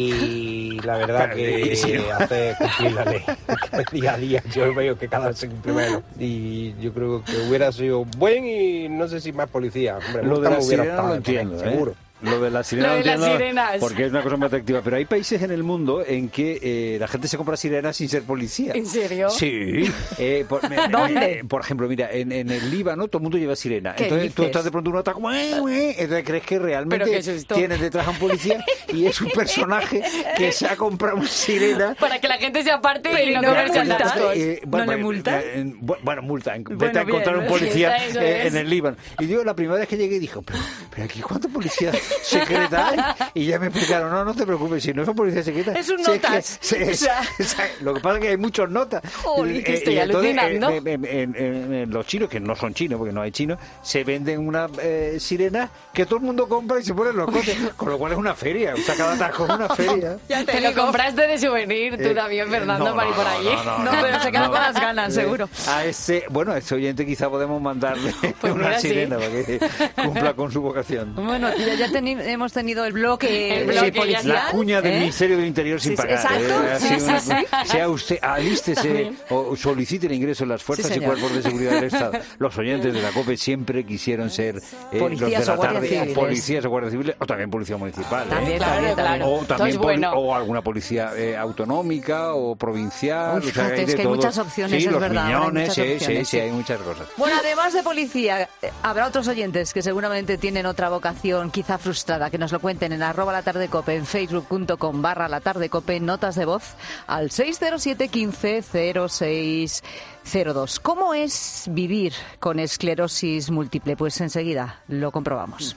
S5: y la verdad que hace cumplir la ley día a día. Yo veo que cada vez se cumple menos y yo creo que hubiera sido buen y no sé si más policía. Hombre,
S1: Lo de la
S5: me hubiera
S1: sirena no lo
S5: estado,
S1: entiendo, ¿eh?
S5: seguro.
S1: Lo de las sirenas,
S21: Lo de las
S1: entiendo,
S21: sirenas.
S1: porque es una cosa muy atractiva, pero hay países en el mundo en que eh, la gente se compra sirenas sin ser policía.
S21: ¿En serio?
S1: Sí. Eh, por, me-
S4: ¿Dónde?
S1: eh, por ejemplo, mira, en, en el Líbano todo el mundo lleva sirena.
S4: ¿Qué
S1: Entonces tú
S4: dices?
S1: estás de pronto en un ataque, ¡ué, ué! Entonces crees que
S21: Pero
S1: realmente
S21: qué susto.
S1: tienes detrás a un policía y es un personaje que se ha comprado una sirena.
S21: Para que la gente se aparte
S4: Pero
S21: y no
S4: no
S21: comerse
S4: multan.
S21: atascos.
S1: Eh,
S4: ¿No
S1: bueno,
S4: le multan?
S1: eh, eh, bu- bueno, multan. Vete
S4: Bueno,
S1: a encontrar
S4: bien.
S1: un policía
S21: Sí, eso
S1: eh,
S21: es.
S1: en el Líbano. Y yo la primera vez que llegué dije, pero, pero aquí ¿cuántos policías secretas hay? Y ya me explicaron, no, no te preocupes, si no son policías secretas.
S4: Es un
S1: si que-
S4: notas.
S1: si es-
S4: O sea.
S1: o sea, lo que pasa es que hay muchos notas.
S21: Jolín, que
S1: Eh,
S21: estoy
S1: y entonces,
S21: alucinando.
S1: eh, en, en- en- en los chinos, que no son chinos, porque no hay chinos, se venden una eh, sirena que todo el mundo compra y se pone en los coches, con lo cual es una feria. O sea, cada atajo es una feria.
S21: Ya te lo compraste de souvenir tú
S1: Eh,
S21: también, Fernando,
S1: no,
S21: para ir
S1: no,
S21: por
S1: no,
S21: allí.
S1: no, no,
S4: No, pero se queda
S1: no.
S4: con las ganas,
S1: Eh,
S4: seguro.
S1: A ese, bueno, a ese oyente quizá podemos mandarle
S21: Pues
S1: una
S21: mira, sí.
S1: sirena para que cumpla con su vocación.
S4: Bueno, ya, ya teni- hemos tenido el bloque,
S21: El bloque,
S4: eh, policial.
S1: La cuña del
S4: ¿eh?
S1: Ministerio del Interior sin
S4: Sí, sí,
S1: pagar.
S4: exacto.
S1: ¿eh? Ha
S4: Sí,
S1: sido
S4: sí,
S1: una-
S4: sí.
S1: Sea usted, alístese
S21: También.
S1: o solicite el ingreso en las fuerzas
S4: Sí,
S1: y
S4: señor.
S1: cuerpos de seguridad del Estado. Los oyentes de la COPE siempre quisieron ser eh,
S4: Policías
S1: los de la
S4: o guardias
S1: tarde,
S4: civiles.
S1: o policías o guardias civiles, o también policía municipal. ¿eh?
S4: También,
S21: Claro,
S4: también,
S21: claro.
S4: también.
S1: O
S21: Todo
S1: también
S21: es
S1: poli-
S21: bueno.
S1: o alguna policía eh, autonómica o provincial.
S4: Uy,
S1: o sea,
S4: fíjate,
S1: hay
S4: es
S1: de
S4: que hay
S1: todo.
S4: muchas opciones,
S1: sí,
S4: es
S1: los
S4: verdad, ahora hay
S1: miñones,
S4: muchas
S1: sí, sí,
S4: opciones,
S1: sí,
S4: sí.
S1: hay muchas cosas.
S4: Bueno, además de policía, eh, habrá otros oyentes que seguramente tienen otra vocación quizá frustrada, que nos lo cuenten en arroba la tarde cope, en facebook punto com barra la tarde cope, notas de voz al seis cero siete quince cero seis cero dos. ¿Cómo es vivir con esclerosis múltiple? Pues enseguida lo comprobamos.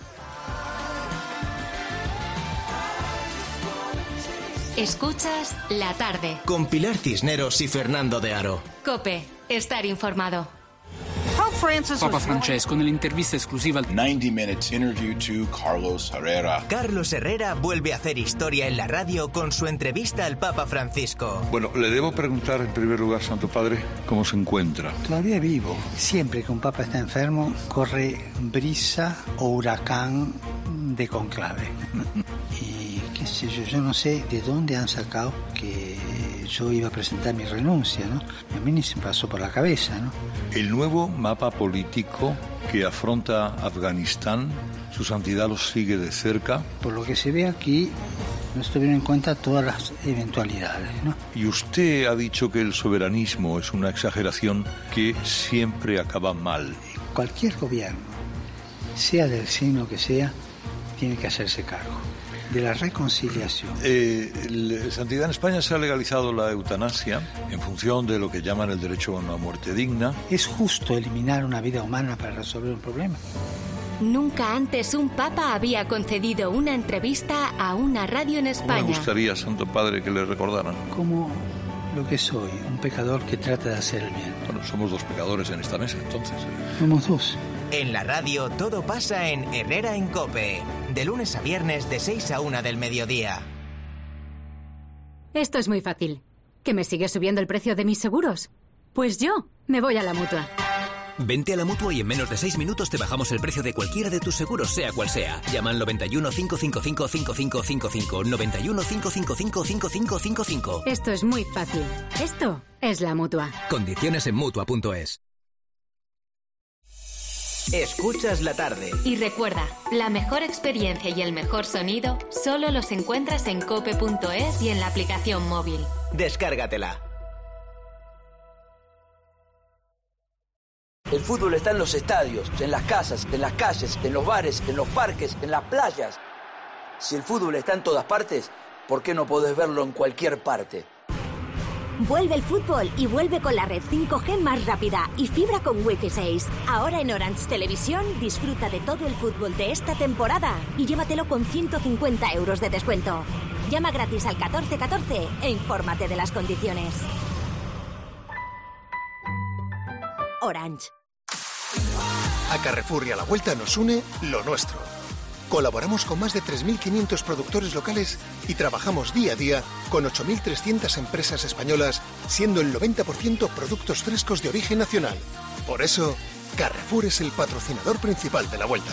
S3: Escuchas La Tarde.
S2: Con Pilar Cisneros y Fernando de Aro.
S3: Cope, estar informado.
S6: Papa Francesco nell'intervista esclusiva al
S8: ninety minutes interview to Carlos Herrera.
S2: Carlos Herrera vuelve a hacer historia en la radio con su entrevista al Papa Francisco.
S24: Bueno, le debo preguntar en primer lugar, Santo Padre, cómo se encuentra.
S25: Todavía vivo. Siempre que un papa está enfermo, corre brisa o huracán de conclave. Y qué sé yo, yo no sé de dónde han sacado que yo iba a presentar mi renuncia, ¿no? A mí ni se me pasó por la cabeza, ¿no?
S24: El nuevo mapa político que afronta Afganistán, su santidad lo sigue de cerca.
S25: Por lo que se ve aquí, no estuvieron en cuenta todas las eventualidades, ¿no?
S24: Y usted ha dicho que el soberanismo es una exageración que siempre acaba mal.
S25: Cualquier gobierno, sea del signo que sea, tiene que hacerse cargo de la reconciliación.
S24: Eh, el- Santidad, en España se ha legalizado la eutanasia en función de lo que llaman el derecho a una muerte digna.
S25: ¿Es justo eliminar una vida humana para resolver un problema?
S3: Nunca antes un papa había concedido una entrevista a una radio en
S24: Me
S3: España.
S24: gustaría, Santo Padre, que le recordaran.
S25: Como lo que soy, un pecador que trata de hacer el bien.
S24: Bueno, somos dos pecadores en esta mesa, entonces.
S25: Somos dos.
S2: En la radio todo pasa en Herrera en Cope, de lunes a viernes de seis a una del mediodía.
S26: Esto es muy fácil. ¿Que me sigue subiendo el precio de mis seguros? Pues yo me voy a la Mutua.
S14: Vente a la Mutua y en menos de seis minutos te bajamos el precio de cualquiera de tus seguros, sea cual sea. Llama al noventa y uno, cinco cinco cinco, cinco cinco cinco cinco, noventa y uno, cinco cinco cinco, cinco cinco cinco cinco.
S7: Esto es muy fácil. Esto es la Mutua.
S14: Condiciones en Mutua punto es.
S2: Escuchas la tarde.
S3: Y recuerda, la mejor experiencia y el mejor sonido solo los encuentras en cope punto es y en la aplicación móvil.
S2: Descárgatela.
S9: El fútbol está en los estadios, en las casas, en las calles, en los bares, en los parques, en las playas. Si el fútbol está en todas partes, ¿por qué no podés verlo en cualquier parte?
S10: Vuelve el fútbol y vuelve con la red cinco G más rápida y fibra con Wi-Fi seis. Ahora en Orange Televisión disfruta de todo el fútbol de esta temporada y llévatelo con ciento cincuenta euros de descuento. Llama gratis al catorce catorce e infórmate de las condiciones. Orange.
S12: A Carrefour y a la Vuelta nos une lo nuestro. Colaboramos con más de tres mil quinientos productores locales y trabajamos día a día con ocho mil trescientas empresas españolas, siendo el noventa por ciento productos frescos de origen nacional. Por eso, Carrefour es el patrocinador principal de la Vuelta.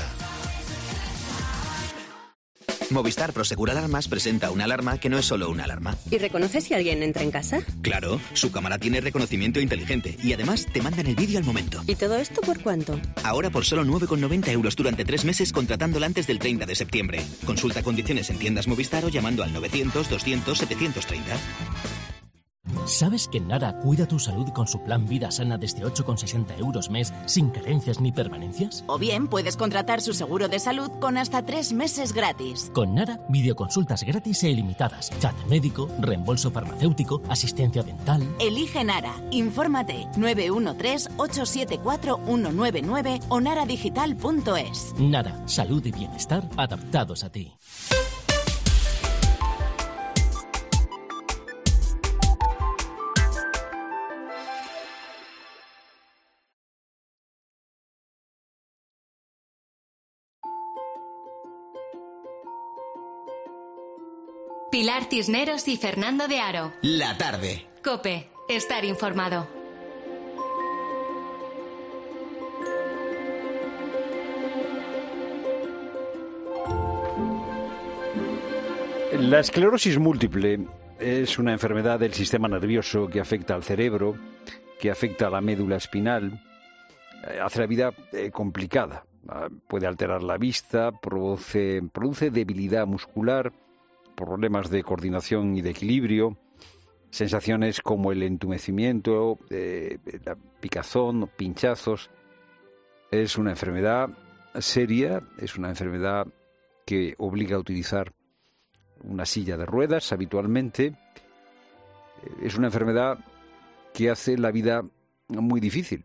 S13: Movistar Prosegur Alarmas presenta una alarma que no es solo una alarma.
S26: ¿Y reconoce si alguien entra en casa?
S13: Claro, su cámara tiene reconocimiento inteligente y además te mandan el vídeo al momento.
S26: ¿Y todo esto por cuánto?
S13: Ahora por solo nueve con noventa euros durante tres meses contratándola antes del treinta de septiembre. Consulta condiciones en tiendas Movistar o llamando al novecientos, doscientos, setecientos treinta.
S11: ¿Sabes que Nara cuida tu salud con su plan Vida Sana desde ocho con sesenta euros mes, sin carencias ni permanencias?
S27: O bien puedes contratar su seguro de salud con hasta tres meses gratis.
S11: Con Nara, videoconsultas gratis e ilimitadas, chat médico, reembolso farmacéutico, asistencia dental.
S27: Elige Nara. Infórmate nueve uno tres, ocho siete cuatro, uno nueve nueve o naradigital punto es.
S11: Nara, salud y bienestar adaptados a ti.
S3: Pilar Cisneros y Fernando de Aro.
S2: La tarde.
S3: COPE. Estar informado.
S1: La esclerosis múltiple es una enfermedad del sistema nervioso que afecta al cerebro, que afecta a la médula espinal, hace la vida eh, complicada. Puede alterar la vista, produce, produce debilidad muscular, problemas de coordinación y de equilibrio, sensaciones como el entumecimiento, eh, la picazón, pinchazos. Es una enfermedad seria, es una enfermedad que obliga a utilizar una silla de ruedas habitualmente. Es una enfermedad que hace la vida muy difícil.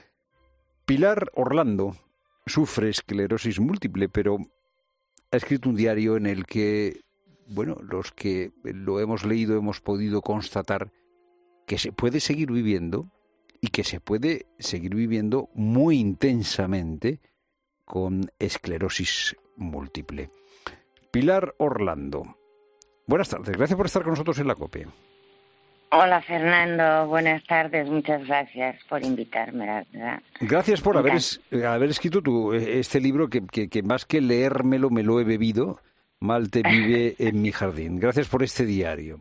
S1: Pilar Orlando sufre esclerosis múltiple, pero ha escrito un diario en el que, bueno, los que lo hemos leído hemos podido constatar que se puede seguir viviendo y que se puede seguir viviendo muy intensamente con esclerosis múltiple. Pilar Orlando, buenas tardes, gracias por estar con nosotros en la COPE.
S28: Hola Fernando, buenas tardes, muchas gracias por invitarme, la verdad.
S1: Gracias por haber, es, haber escrito tu, este libro que, que, que más que leérmelo me lo he bebido. Malte vive en mi jardín. Gracias por este diario.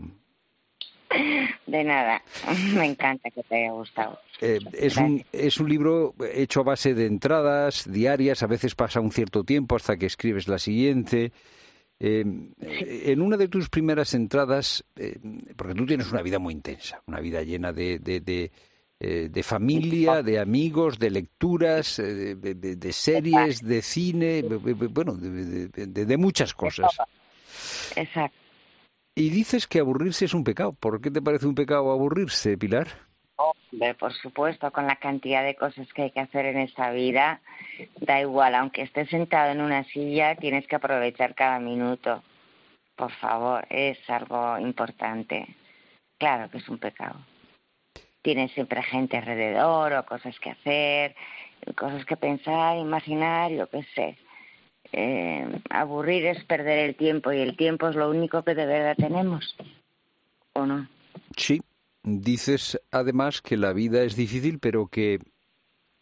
S28: De nada, me encanta que te haya gustado.
S1: Eh, es, un, es un libro hecho a base de entradas diarias, a veces pasa un cierto tiempo hasta que escribes la siguiente. Eh, en una de tus primeras entradas, eh, porque tú tienes una vida muy intensa, una vida llena de, de, de, eh, de familia, de amigos, de lecturas, eh, de, de, de series, de cine, bueno, de, de, de, de muchas cosas.
S28: Exacto.
S1: Y dices que aburrirse es un pecado. ¿Por qué te parece un pecado aburrirse, Pilar?
S28: Hombre, por supuesto, con la cantidad de cosas que hay que hacer en esta vida, da igual, aunque estés sentado en una silla, tienes que aprovechar cada minuto. Por favor, es algo importante. Claro que es un pecado. Tienes siempre gente alrededor o cosas que hacer, cosas que pensar, imaginar, yo qué sé. Eh, aburrir es perder el tiempo y el tiempo es lo único que de verdad tenemos, ¿o no?
S1: Sí. Dices, además, que la vida es difícil, pero que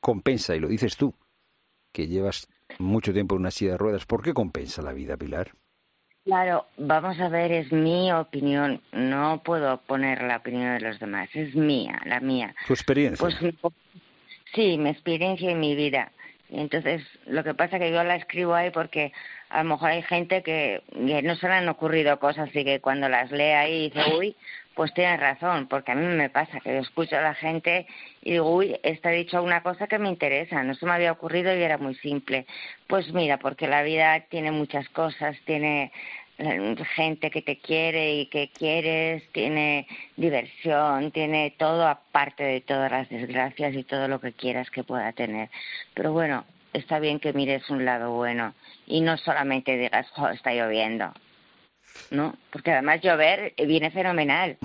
S1: compensa, y lo dices tú, que llevas mucho tiempo en una silla de ruedas. ¿Por qué compensa la vida, Pilar?
S28: Claro, vamos a ver, es mi opinión, no puedo poner la opinión de los demás, es mía, la mía.
S1: ¿Tu experiencia?
S28: Pues sí, mi experiencia y mi vida. Entonces, lo que pasa es que yo la escribo ahí porque a lo mejor hay gente que, que no se le han ocurrido cosas y que cuando las lee ahí dice, uy, pues tienes razón, porque a mí me pasa que yo escucho a la gente y digo, uy, esta ha dicho una cosa que me interesa, no se me había ocurrido y era muy simple. Pues mira, porque la vida tiene muchas cosas, tiene gente que te quiere y que quieres, tiene diversión, tiene todo aparte de todas las desgracias y todo lo que quieras que pueda tener. Pero bueno, está bien que mires un lado bueno y no solamente digas, oh, está lloviendo. ¿No? Porque además llover viene fenomenal.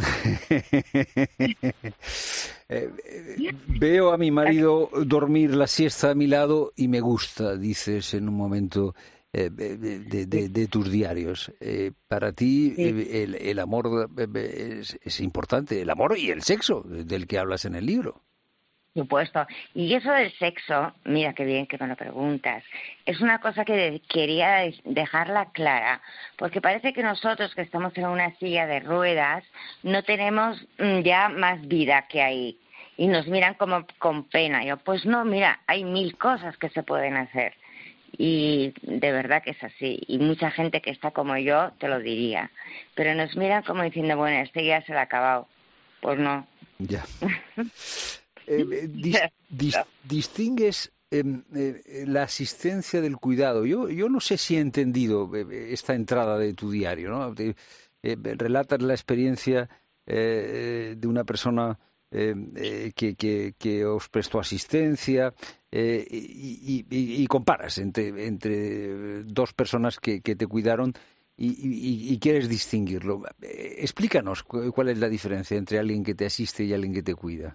S1: eh, veo a mi marido dormir la siesta a mi lado y me gusta, dices en un momento eh, de, de, de, de tus diarios. Eh, para ti sí. eh, el, el amor es, es importante, el amor y el sexo del que hablas en el libro.
S28: Por supuesto. Y eso del sexo, mira qué bien que me lo preguntas, es una cosa que quería dejarla clara, porque parece que nosotros que estamos en una silla de ruedas no tenemos ya más vida que ahí y nos miran como con pena. Yo, pues no, mira, hay mil cosas que se pueden hacer y de verdad que es así. Y mucha gente que está como yo te lo diría, pero nos miran como diciendo, bueno, este ya se lo ha acabado. Pues no.
S1: Ya. Eh, dis, dis, distingues eh, eh, la asistencia del cuidado. Yo yo no sé si he entendido eh, esta entrada de tu diario, ¿no? Eh, eh, relatas la experiencia eh, de una persona eh, eh, que, que, que os prestó asistencia eh, y, y, y comparas entre, entre dos personas que, que te cuidaron y, y, y quieres distinguirlo. Eh, explícanos cuál es la diferencia entre alguien que te asiste y alguien que te cuida.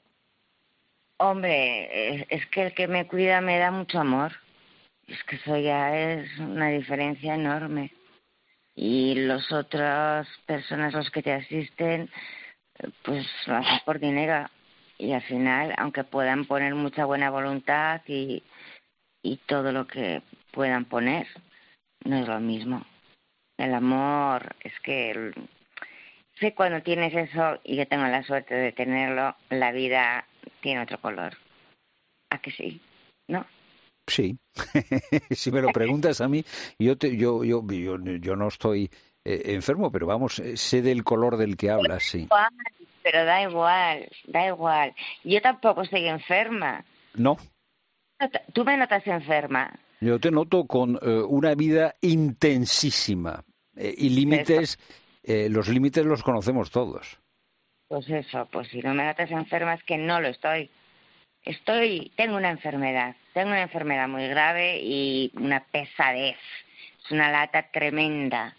S28: Hombre, es que el que me cuida me da mucho amor. Es que eso ya es una diferencia enorme. Y las otras personas, los que te asisten, pues lo hacen por dinero. Y al final, aunque puedan poner mucha buena voluntad y, y todo lo que puedan poner, no es lo mismo. El amor, es que el, sé cuando tienes eso, y yo tengo la suerte de tenerlo, la vida tiene otro color. ¿A que sí? ¿No?
S1: Sí. Si me lo preguntas a mí, yo te, yo, yo, yo, yo no estoy eh, enfermo, pero vamos, sé del color del que hablas, sí.
S28: Igual, pero da igual, da igual. Yo tampoco estoy enferma.
S1: No.
S28: ¿Tú me notas enferma?
S1: Yo te noto con eh, una vida intensísima eh, y límites, eh, los límites los conocemos todos.
S28: Pues eso, pues si no me notas enferma es que no lo estoy. Estoy, tengo una enfermedad, tengo una enfermedad muy grave y una pesadez. Es una lata tremenda.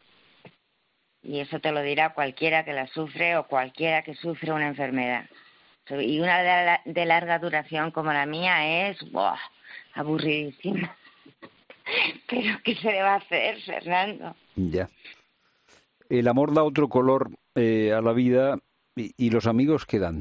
S28: Y eso te lo dirá cualquiera que la sufre o cualquiera que sufre una enfermedad. Y una de, de larga duración como la mía es, ¡buah!, aburridísima. Pero ¿qué se le va a hacer, Fernando?
S1: Ya. El amor da otro color eh, a la vida. ¿Y, y los amigos qué dan?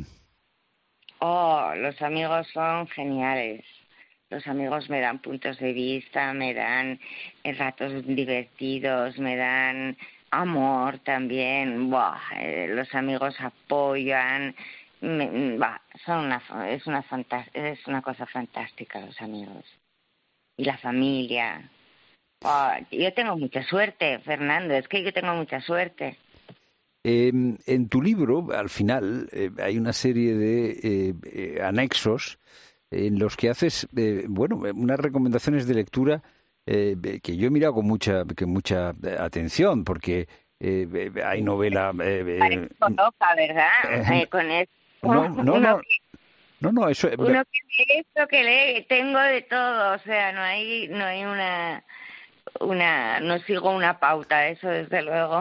S28: Oh, los amigos son geniales. Los amigos me dan puntos de vista, me dan ratos divertidos, me dan amor también. Buah, eh, los amigos apoyan. Me, bah, son una, es, una fanta- es una cosa fantástica los amigos. Y la familia. Oh, yo tengo mucha suerte, Fernando, es que yo tengo mucha suerte.
S1: Eh, en tu libro, al final, eh, hay una serie de eh, eh, anexos en los que haces, eh, bueno, unas recomendaciones de lectura eh, que yo he mirado con mucha, con mucha atención, porque eh, hay novela... Eh,
S28: Parece loca, ¿verdad? Eh, con eso.
S1: No, no,
S28: uno
S1: no.
S28: Que,
S1: no, no, eso...
S28: Uno que lee esto, que lee, tengo de todo, o sea, no hay, no hay una, una, no sigo una pauta, eso desde luego.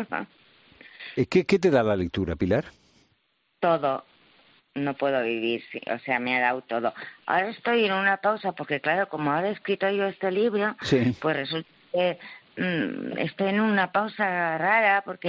S1: ¿Qué, ¿Qué te da la lectura, Pilar?
S28: Todo. No puedo vivir, sí, o sea, me ha dado todo. Ahora estoy en una pausa porque, claro, como ahora he escrito yo este libro, sí. Pues resulta que mmm, estoy en una pausa rara porque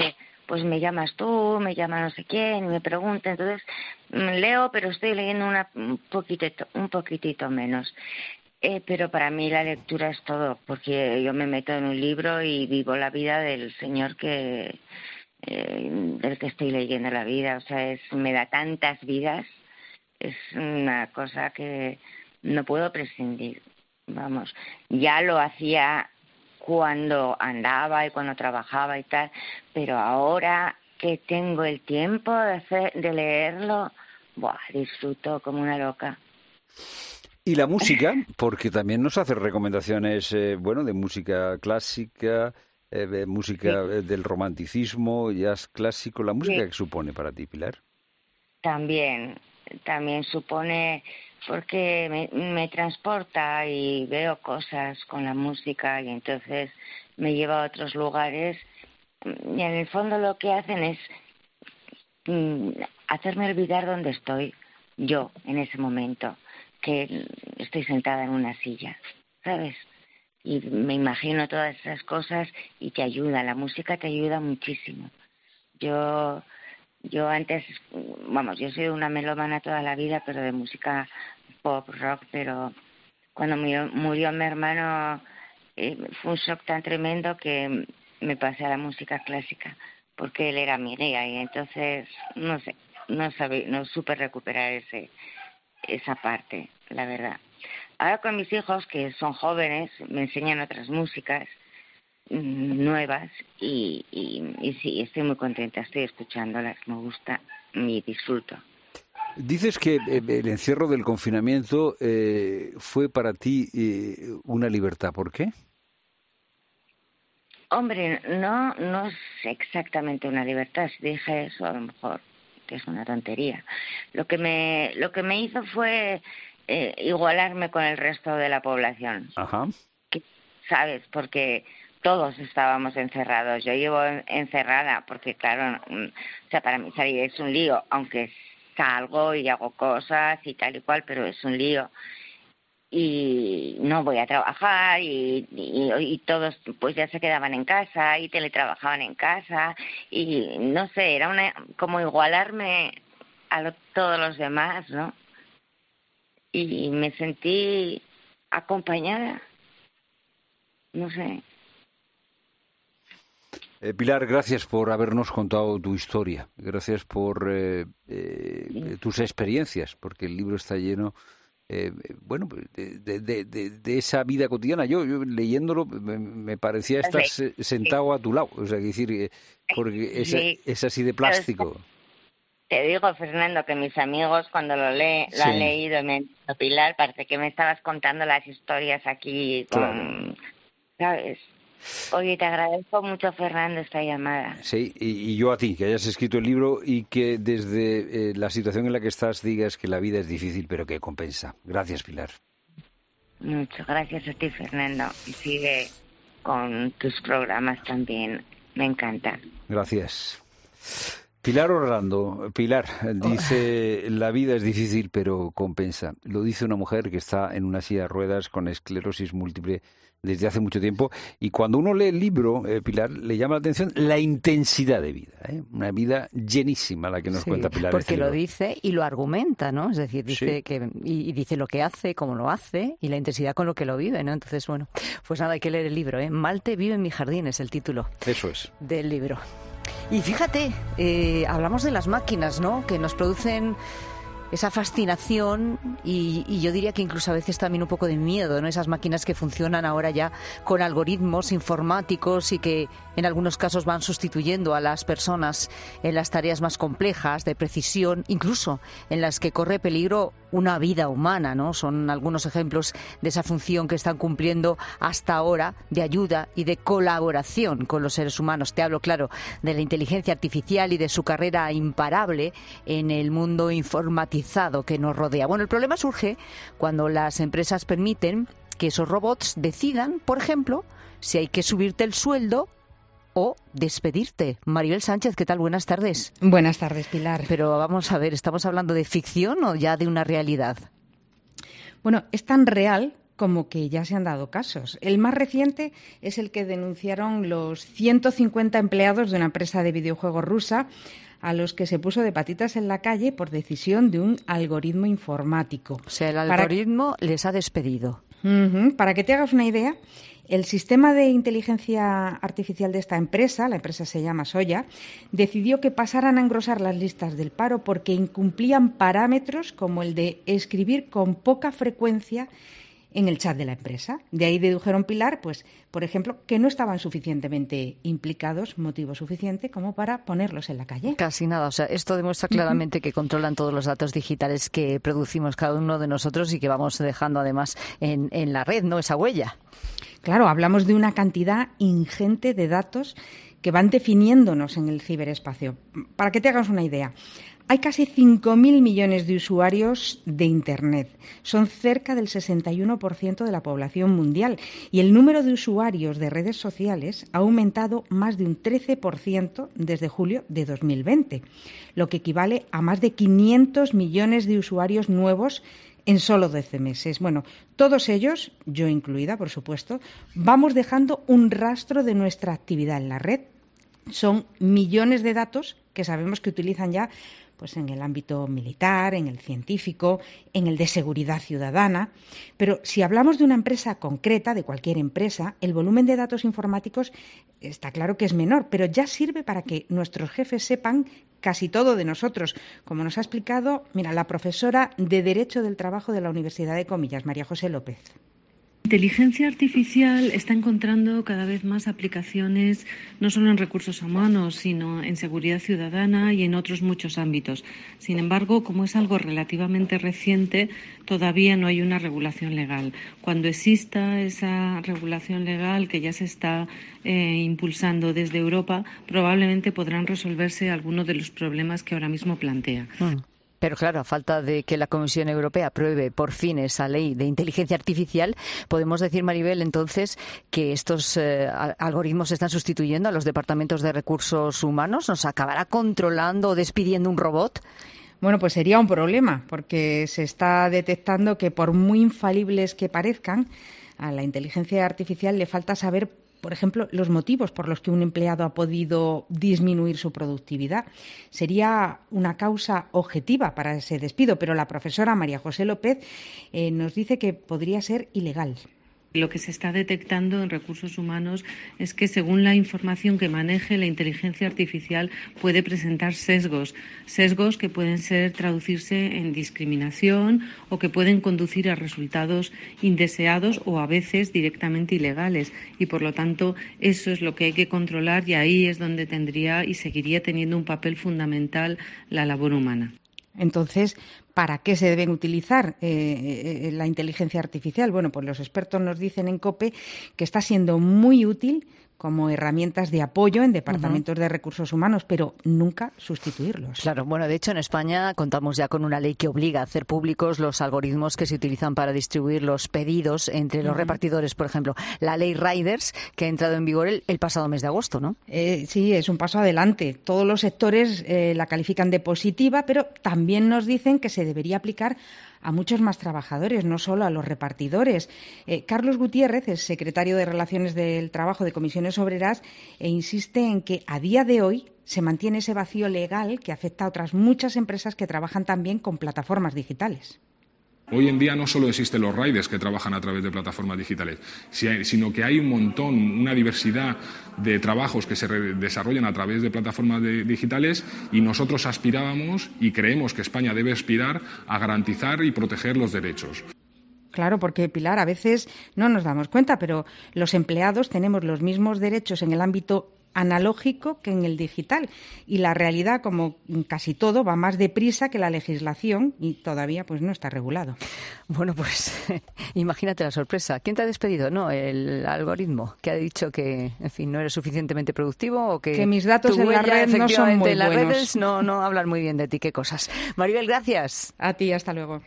S28: pues me llamas tú, me llama no sé quién, y me pregunta. Entonces leo, pero estoy leyendo una, un poquitito, un poquitito menos. Eh, pero para mí la lectura es todo, porque yo me meto en un libro y vivo la vida del señor que eh, del que estoy leyendo la vida. O sea, es, me da tantas vidas, es una cosa que no puedo prescindir. Vamos, ya lo hacía cuando andaba y cuando trabajaba y tal, pero ahora que tengo el tiempo de, hacer, de leerlo, buah, disfruto como una loca.
S1: Y la música, porque también nos hace recomendaciones, eh, bueno, de música clásica, eh, de música sí. del romanticismo, jazz clásico. ¿La música sí. qué supone para ti, Pilar?
S28: También, también supone, porque me, me transporta y veo cosas con la música y entonces me lleva a otros lugares. Y en el fondo lo que hacen es mm, hacerme olvidar dónde estoy yo en ese momento, que estoy sentada en una silla, ¿sabes? Y me imagino todas esas cosas y te ayuda, la música te ayuda muchísimo. Yo yo antes, vamos, yo soy una melómana toda la vida, pero de música pop, rock, pero cuando murió, murió mi hermano eh, fue un shock tan tremendo que me pasé a la música clásica, porque él era mi guía y entonces, no sé, no sabía, no supe recuperar ese esa parte, la verdad. Ahora con mis hijos, que son jóvenes, me enseñan otras músicas mmm, nuevas y, y, y sí, estoy muy contenta, estoy escuchándolas, me gusta y disfruto.
S1: Dices que eh, el encierro del confinamiento eh, fue para ti eh, una libertad, ¿por qué?
S28: Hombre, no, no es exactamente una libertad, si dije eso a lo mejor que es una tontería. Lo que me lo que me hizo fue eh, igualarme con el resto de la población.
S1: Ajá.
S28: Que, ¿sabes? Porque todos estábamos encerrados. Yo llevo encerrada porque, claro, o sea, para mí salir es un lío, aunque salgo y hago cosas y tal y cual, pero es un lío. Y no voy a trabajar y, y, y todos pues ya se quedaban en casa y teletrabajaban en casa y no sé, era una como igualarme a lo, todos los demás, ¿no? Y me sentí acompañada, no sé.
S1: Eh, Pilar, gracias por habernos contado tu historia, gracias por eh, eh, tus experiencias, porque el libro está lleno Eh, bueno, de, de, de, de esa vida cotidiana. Yo, yo leyéndolo me, me parecía estar sí, sentado sí. a tu lado, o sea, decir, porque es, sí. es así de plástico.
S28: Te digo, Fernando, que mis amigos cuando lo, lee, lo sí. han leído me han dicho, Pilar, parece que me estabas contando las historias aquí con, claro. ¿sabes? Oye, te agradezco mucho, Fernando, esta llamada.
S1: Sí, y, y yo a ti, que hayas escrito el libro y que desde eh, la situación en la que estás digas que la vida es difícil, pero que compensa. Gracias, Pilar.
S28: Muchas gracias a ti, Fernando. Y sigue con tus programas también. Me encanta.
S1: Gracias. Pilar Orlando, Pilar, dice, la vida es difícil, pero compensa. Lo dice una mujer que está en una silla de ruedas con esclerosis múltiple desde hace mucho tiempo, y cuando uno lee el libro, eh, Pilar, le llama la atención la intensidad de vida, ¿eh? Una vida llenísima la que nos sí, cuenta Pilar.
S4: Porque
S1: este
S4: lo
S1: libro.
S4: dice y lo argumenta, ¿no? Es decir, dice sí. que y, y dice lo que hace, cómo lo hace y la intensidad con lo que lo vive, ¿no? Entonces, bueno, pues nada, hay que leer el libro, ¿eh? Malte vive en mi jardín es el título.
S1: Eso es.
S4: Del libro. Y fíjate, eh, hablamos de las máquinas, ¿no? Que nos producen esa fascinación y, y yo diría que incluso a veces también un poco de miedo, ¿no? Esas máquinas que funcionan ahora ya con algoritmos informáticos y que en algunos casos van sustituyendo a las personas en las tareas más complejas, de precisión, incluso en las que corre peligro una vida humana, ¿no? Son algunos ejemplos de esa función que están cumpliendo hasta ahora de ayuda y de colaboración con los seres humanos. Te hablo, claro, de la inteligencia artificial y de su carrera imparable en el mundo informatizado que nos rodea. Bueno, el problema surge cuando las empresas permiten que esos robots decidan, por ejemplo, si hay que subirte el sueldo o despedirte. Maribel Sánchez, ¿qué tal? Buenas tardes.
S15: Buenas tardes, Pilar.
S4: Pero vamos a ver, ¿estamos hablando de ficción o ya de una realidad?
S15: Bueno, es tan real como que ya se han dado casos. El más reciente es el que denunciaron los ciento cincuenta empleados de una empresa de videojuegos rusa a los que se puso de patitas en la calle por decisión de un algoritmo informático.
S4: O sea, el algoritmo Para... les ha despedido.
S15: Uh-huh. Para que te hagas una idea, el sistema de inteligencia artificial de esta empresa, la empresa se llama Soya, decidió que pasaran a engrosar las listas del paro porque incumplían parámetros como el de escribir con poca frecuencia en el chat de la empresa. De ahí dedujeron, Pilar, pues, por ejemplo, que no estaban suficientemente implicados, motivo suficiente como para ponerlos en la calle.
S4: Casi nada. O sea, esto demuestra claramente uh-huh. que controlan todos los datos digitales que producimos cada uno de nosotros y que vamos dejando además en, en la red, ¿no? Esa huella.
S15: Claro, hablamos de una cantidad ingente de datos que van definiéndonos en el ciberespacio. Para que te hagas una idea, hay casi cinco mil millones de usuarios de Internet. Son cerca del sesenta y uno por ciento de la población mundial. Y el número de usuarios de redes sociales ha aumentado más de un trece por ciento desde julio de dos mil veinte, lo que equivale a más de quinientos millones de usuarios nuevos en solo doce meses. Bueno, todos ellos, yo incluida, por supuesto, vamos dejando un rastro de nuestra actividad en la red. Son millones de datos que sabemos que utilizan ya pues en el ámbito militar, en el científico, en el de seguridad ciudadana. Pero si hablamos de una empresa concreta, de cualquier empresa, el volumen de datos informáticos está claro que es menor, pero ya sirve para que nuestros jefes sepan casi todo de nosotros, como nos ha explicado, mira, la profesora de Derecho del Trabajo de la Universidad de Comillas, María José López.
S16: La inteligencia artificial está encontrando cada vez más aplicaciones no solo en recursos humanos, sino en seguridad ciudadana y en otros muchos ámbitos. Sin embargo, como es algo relativamente reciente, todavía no hay una regulación legal. Cuando exista esa regulación legal que ya se está eh, impulsando desde Europa, probablemente podrán resolverse algunos de los problemas que ahora mismo plantea.
S4: Mm. Pero claro, a falta de que la Comisión Europea apruebe por fin esa ley de inteligencia artificial, podemos decir, Maribel, entonces, que estos eh, algoritmos están sustituyendo a los departamentos de recursos humanos. ¿Nos acabará controlando o despidiendo un robot?
S15: Bueno, pues sería un problema, porque se está detectando que por muy infalibles que parezcan, a la inteligencia artificial le falta saber, por ejemplo, los motivos por los que un empleado ha podido disminuir su productividad. Sería una causa objetiva para ese despido, pero la profesora María José López eh, nos dice que podría ser ilegal.
S16: Lo que se está detectando en recursos humanos es que, según la información que maneje la inteligencia artificial, puede presentar sesgos, sesgos que pueden ser traducirse en discriminación o que pueden conducir a resultados indeseados o a veces directamente ilegales. Y, por lo tanto, eso es lo que hay que controlar y ahí es donde tendría y seguiría teniendo un papel fundamental la labor humana.
S15: Entonces, ¿para qué se deben utilizar eh, eh, la inteligencia artificial? Bueno, pues los expertos nos dicen en COPE que está siendo muy útil como herramientas de apoyo en departamentos uh-huh. de recursos humanos, pero nunca sustituirlos.
S4: Claro, bueno, de hecho en España contamos ya con una ley que obliga a hacer públicos los algoritmos que se utilizan para distribuir los pedidos entre los uh-huh. repartidores, por ejemplo. La ley Riders, que ha entrado en vigor el, el pasado mes de agosto, ¿no?
S15: Eh, sí, es un paso adelante. Todos los sectores eh, la califican de positiva, pero también nos dicen que se debería aplicar a muchos más trabajadores, no solo a los repartidores. Eh, Carlos Gutiérrez, el secretario de Relaciones del Trabajo de Comisiones Obreras, e insiste en que a día de hoy se mantiene ese vacío legal que afecta a otras muchas empresas que trabajan también con plataformas digitales.
S17: Hoy en día no solo existen los riders que trabajan a través de plataformas digitales, sino que hay un montón, una diversidad de trabajos que se desarrollan a través de plataformas de, digitales y nosotros aspirábamos y creemos que España debe aspirar a garantizar y proteger los derechos.
S15: Claro, porque, Pilar, a veces no nos damos cuenta, pero los empleados tenemos los mismos derechos en el ámbito analógico que en el digital. Y la realidad, como casi todo, va más deprisa que la legislación y todavía pues no está regulado.
S4: Bueno, pues imagínate la sorpresa. ¿Quién te ha despedido? No, el algoritmo, que ha dicho que, en fin, no eres suficientemente productivo o que,
S15: que mis datos en la red no son muy
S4: las
S15: buenos.
S4: Redes no, no hablan muy bien de ti. ¿Qué cosas? Maribel, gracias.
S15: A ti, hasta luego.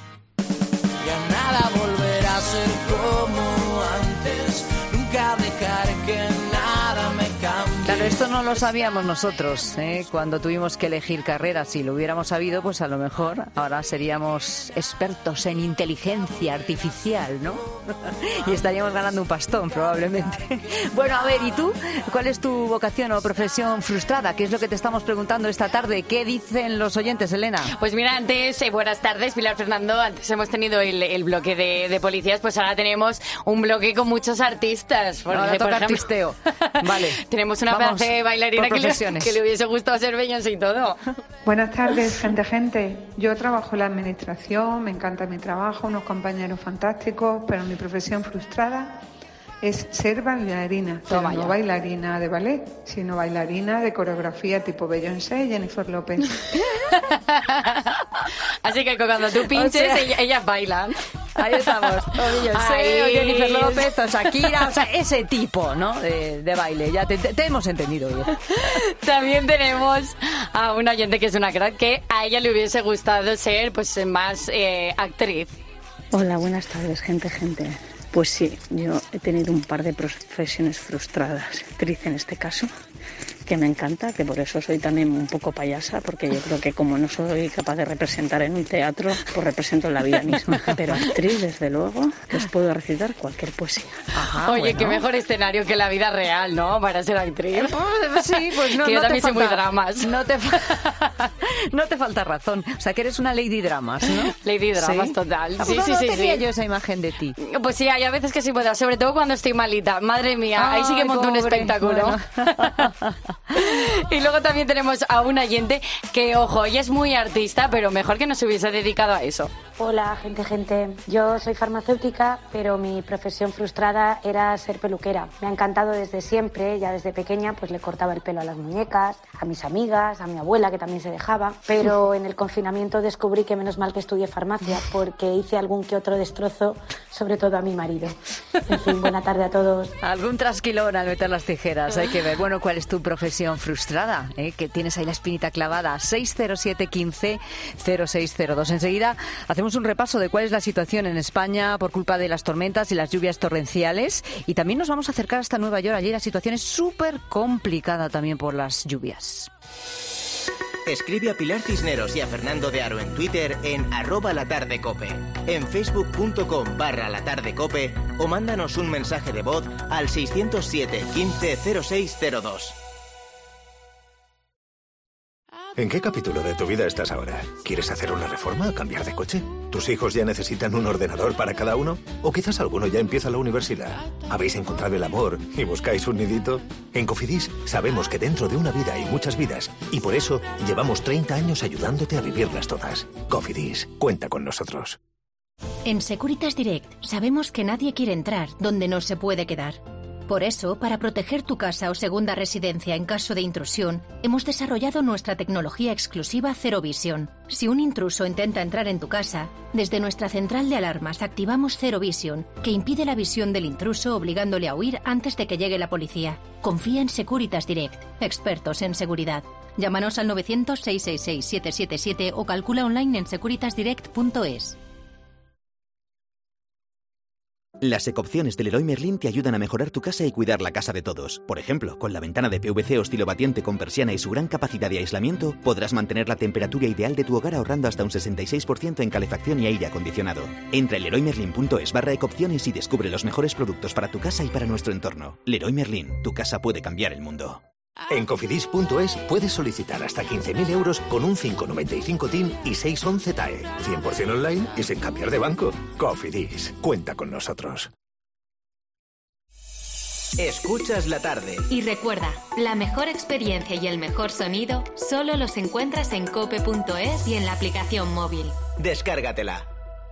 S18: Ya nada volverá a ser como antes. Nunca dejaré que nada me cambie.
S4: La Pero esto no lo sabíamos nosotros, ¿eh? Cuando tuvimos que elegir carreras. Si lo hubiéramos sabido, pues a lo mejor ahora seríamos expertos en inteligencia artificial, ¿no? Y estaríamos ganando un pastón, probablemente. Bueno, a ver, ¿y tú? ¿Cuál es tu vocación o profesión frustrada? ¿Qué es lo que te estamos preguntando esta tarde? ¿Qué dicen los oyentes, Elena?
S5: Pues mira, antes, eh, buenas tardes, Pilar, Fernando. Antes hemos tenido el, el bloque de, de policías, pues ahora tenemos un bloque con muchos artistas. Porque,
S4: ahora toca
S5: por ejemplo,
S4: artisteo. Vale.
S5: Tenemos una
S4: Vamos
S5: pedazo de bailarina que le, que le hubiese gustado ser Beyoncé y todo.
S6: Buenas tardes, gente, gente. Yo trabajo en la administración, me encanta mi trabajo, unos compañeros fantásticos, pero mi profesión frustrada es ser bailarina. Pero no bailarina de ballet, sino bailarina de coreografía tipo Beyoncé y Jennifer López.
S5: Así que cuando tú pinches, o sea, ellas, ellas bailan.
S4: Ahí estamos. O Beyoncé, o Jennifer López, o Shakira, o sea, ese tipo, ¿no? De, de baile. Ya te, te, te hemos entendido. Ya.
S5: También tenemos a una oyente que es una crack, que a ella le hubiese gustado ser, pues, más eh, actriz.
S8: Hola, buenas tardes, gente, gente. Pues sí, yo he tenido un par de profesiones frustradas. Actriz en este caso, que me encanta, que por eso soy también un poco payasa, porque yo creo que como no soy capaz de representar en un teatro, pues represento en la vida misma. Pero actriz, desde luego, que os puedo recitar cualquier poesía.
S5: Ajá, Oye, bueno. Qué mejor escenario que la vida real, ¿no? Para ser actriz.
S4: Pues, sí, pues no,
S5: que yo
S4: no
S5: también
S4: te
S5: soy
S4: falta,
S5: muy dramas.
S4: No te, no te falta razón. O sea, que eres una lady dramas, ¿no?
S5: Lady dramas, ¿sí? Total.
S4: Sí,
S5: sí,
S4: no
S5: sí,
S4: tenía
S5: sí.
S4: yo esa imagen de ti.
S5: Pues sí, hay a veces que sí puedo, sobre todo cuando estoy malita. Madre mía,
S4: Ay,
S5: ahí sí que monto un espectáculo. Bueno. Y luego también tenemos a una oyente que, ojo, ella es muy artista, pero mejor que no se hubiese dedicado a eso.
S19: Hola, gente, gente. Yo soy farmacéutica, pero mi profesión frustrada era ser peluquera. Me ha encantado desde siempre, ya desde pequeña, pues le cortaba el pelo a las muñecas, a mis amigas, a mi abuela, que también se dejaba. Pero en el confinamiento descubrí que menos mal que estudié farmacia, porque hice algún que otro destrozo, sobre todo a mi marido. En fin, buena tarde a todos.
S4: Algún trasquilón al meter las tijeras, hay que ver. Bueno, ¿cuál es tu profesión frustrada? ¿Eh? Que tienes ahí la espinita clavada. seis cero siete, quince, cero seis cero dos. Enseguida hacemos un repaso de cuál es la situación en España por culpa de las tormentas y las lluvias torrenciales. Y también nos vamos a acercar hasta Nueva York. Allí la situación es súper complicada también por las lluvias.
S2: Escribe a Pilar Cisneros y a Fernando de Aro en Twitter en arroba latardecope, en facebook.com barra latardecope o mándanos un mensaje de voz al seiscero siete, quince, cero seis cero dos.
S20: ¿En qué capítulo de tu vida estás ahora? ¿Quieres hacer una reforma o cambiar de coche? ¿Tus hijos ya necesitan un ordenador para cada uno? ¿O quizás alguno ya empieza la universidad? ¿Habéis encontrado el amor y buscáis un nidito? En Cofidis sabemos que dentro de una vida hay muchas vidas y por eso llevamos treinta años ayudándote a vivirlas todas. Cofidis, cuenta con nosotros.
S21: En Securitas Direct sabemos que nadie quiere entrar donde no se puede quedar. Por eso, para proteger tu casa o segunda residencia en caso de intrusión, hemos desarrollado nuestra tecnología exclusiva Zero Vision. Si un intruso intenta entrar en tu casa, desde nuestra central de alarmas activamos Zero Vision, que impide la visión del intruso obligándole a huir antes de que llegue la policía. Confía en Securitas Direct, expertos en seguridad. Llámanos al novecientos, seiscientos sesenta y seis, setecientos setenta y siete o calcula online en securitas direct punto es.
S13: Las ecopciones del Leroy Merlin te ayudan a mejorar tu casa y cuidar la casa de todos. Por ejemplo, con la ventana de P V C o estilo batiente con persiana y su gran capacidad de aislamiento, podrás mantener la temperatura ideal de tu hogar ahorrando hasta un sesenta y seis por ciento en calefacción y aire acondicionado. Entra en leroy merlin punto es barra ecopciones y descubre los mejores productos para tu casa y para nuestro entorno. Leroy Merlin, tu casa puede cambiar el mundo.
S20: En cofidis punto es puedes solicitar hasta quince mil euros con un cinco noventa y cinco T I N y seiscientos once T A E. cien por ciento online y sin cambiar de banco. Cofidis, cuenta con nosotros.
S2: Escuchas la tarde.
S3: Y recuerda, la mejor experiencia y el mejor sonido solo los encuentras en cope punto es y en la aplicación móvil.
S2: Descárgatela.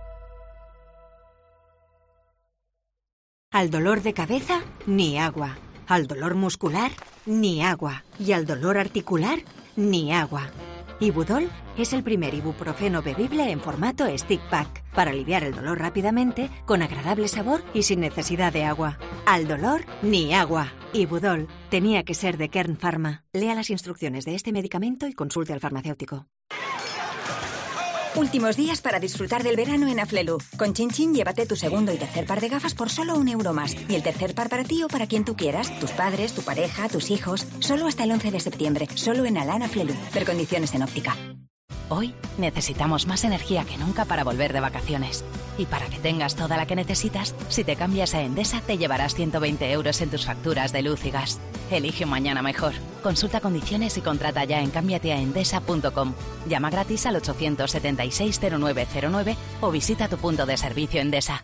S22: Al dolor de cabeza, ni agua. Al dolor muscular, ni agua. Y al dolor articular, ni agua. Ibudol es el primer ibuprofeno bebible en formato stick pack para aliviar el dolor rápidamente, con agradable sabor y sin necesidad de agua. Al dolor, ni agua. Ibudol tenía que ser de Kern Pharma. Lea las instrucciones de este medicamento y consulte al farmacéutico.
S7: Últimos días para disfrutar del verano en Aflelu. Con Chin Chin llévate tu segundo y tercer par de gafas por solo un euro más. Y el tercer par para ti o para quien tú quieras. Tus padres, tu pareja, tus hijos. Solo hasta el once de septiembre. Solo en Alana Aflelu. Ver condiciones en óptica.
S9: Hoy necesitamos más energía que nunca para volver de vacaciones. Y para que tengas toda la que necesitas, si te cambias a Endesa te llevarás ciento veinte euros en tus facturas de luz y gas. Elige un mañana mejor. Consulta condiciones y contrata ya en cámbiate a endesa punto com. Llama gratis al ochocientos setenta y seis cero nueve cero nueve o visita tu punto de servicio Endesa.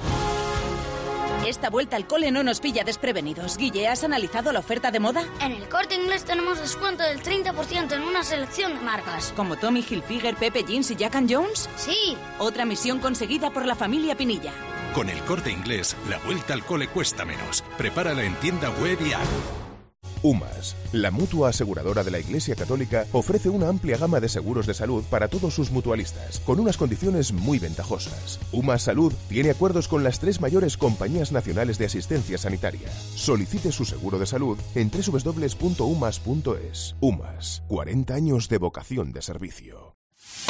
S27: Esta vuelta al cole no nos pilla desprevenidos. Guille, ¿has analizado la oferta de moda?
S10: En el Corte Inglés tenemos descuento del treinta por ciento en una selección de marcas.
S27: ¿Como Tommy Hilfiger, Pepe Jeans y Jack and Jones?
S10: Sí.
S27: Otra misión conseguida por la familia Pinilla.
S12: Con el Corte Inglés, la vuelta al cole cuesta menos. Prepárala en tienda web y app.
S14: UMAS, la mutua aseguradora de la Iglesia Católica, ofrece una amplia gama de seguros de salud para todos sus mutualistas, con unas condiciones muy ventajosas. UMAS Salud tiene acuerdos con las tres mayores compañías nacionales de asistencia sanitaria. Solicite su seguro de salud en doble u doble u doble u punto umas punto es. UMAS, cuarenta años de vocación de servicio.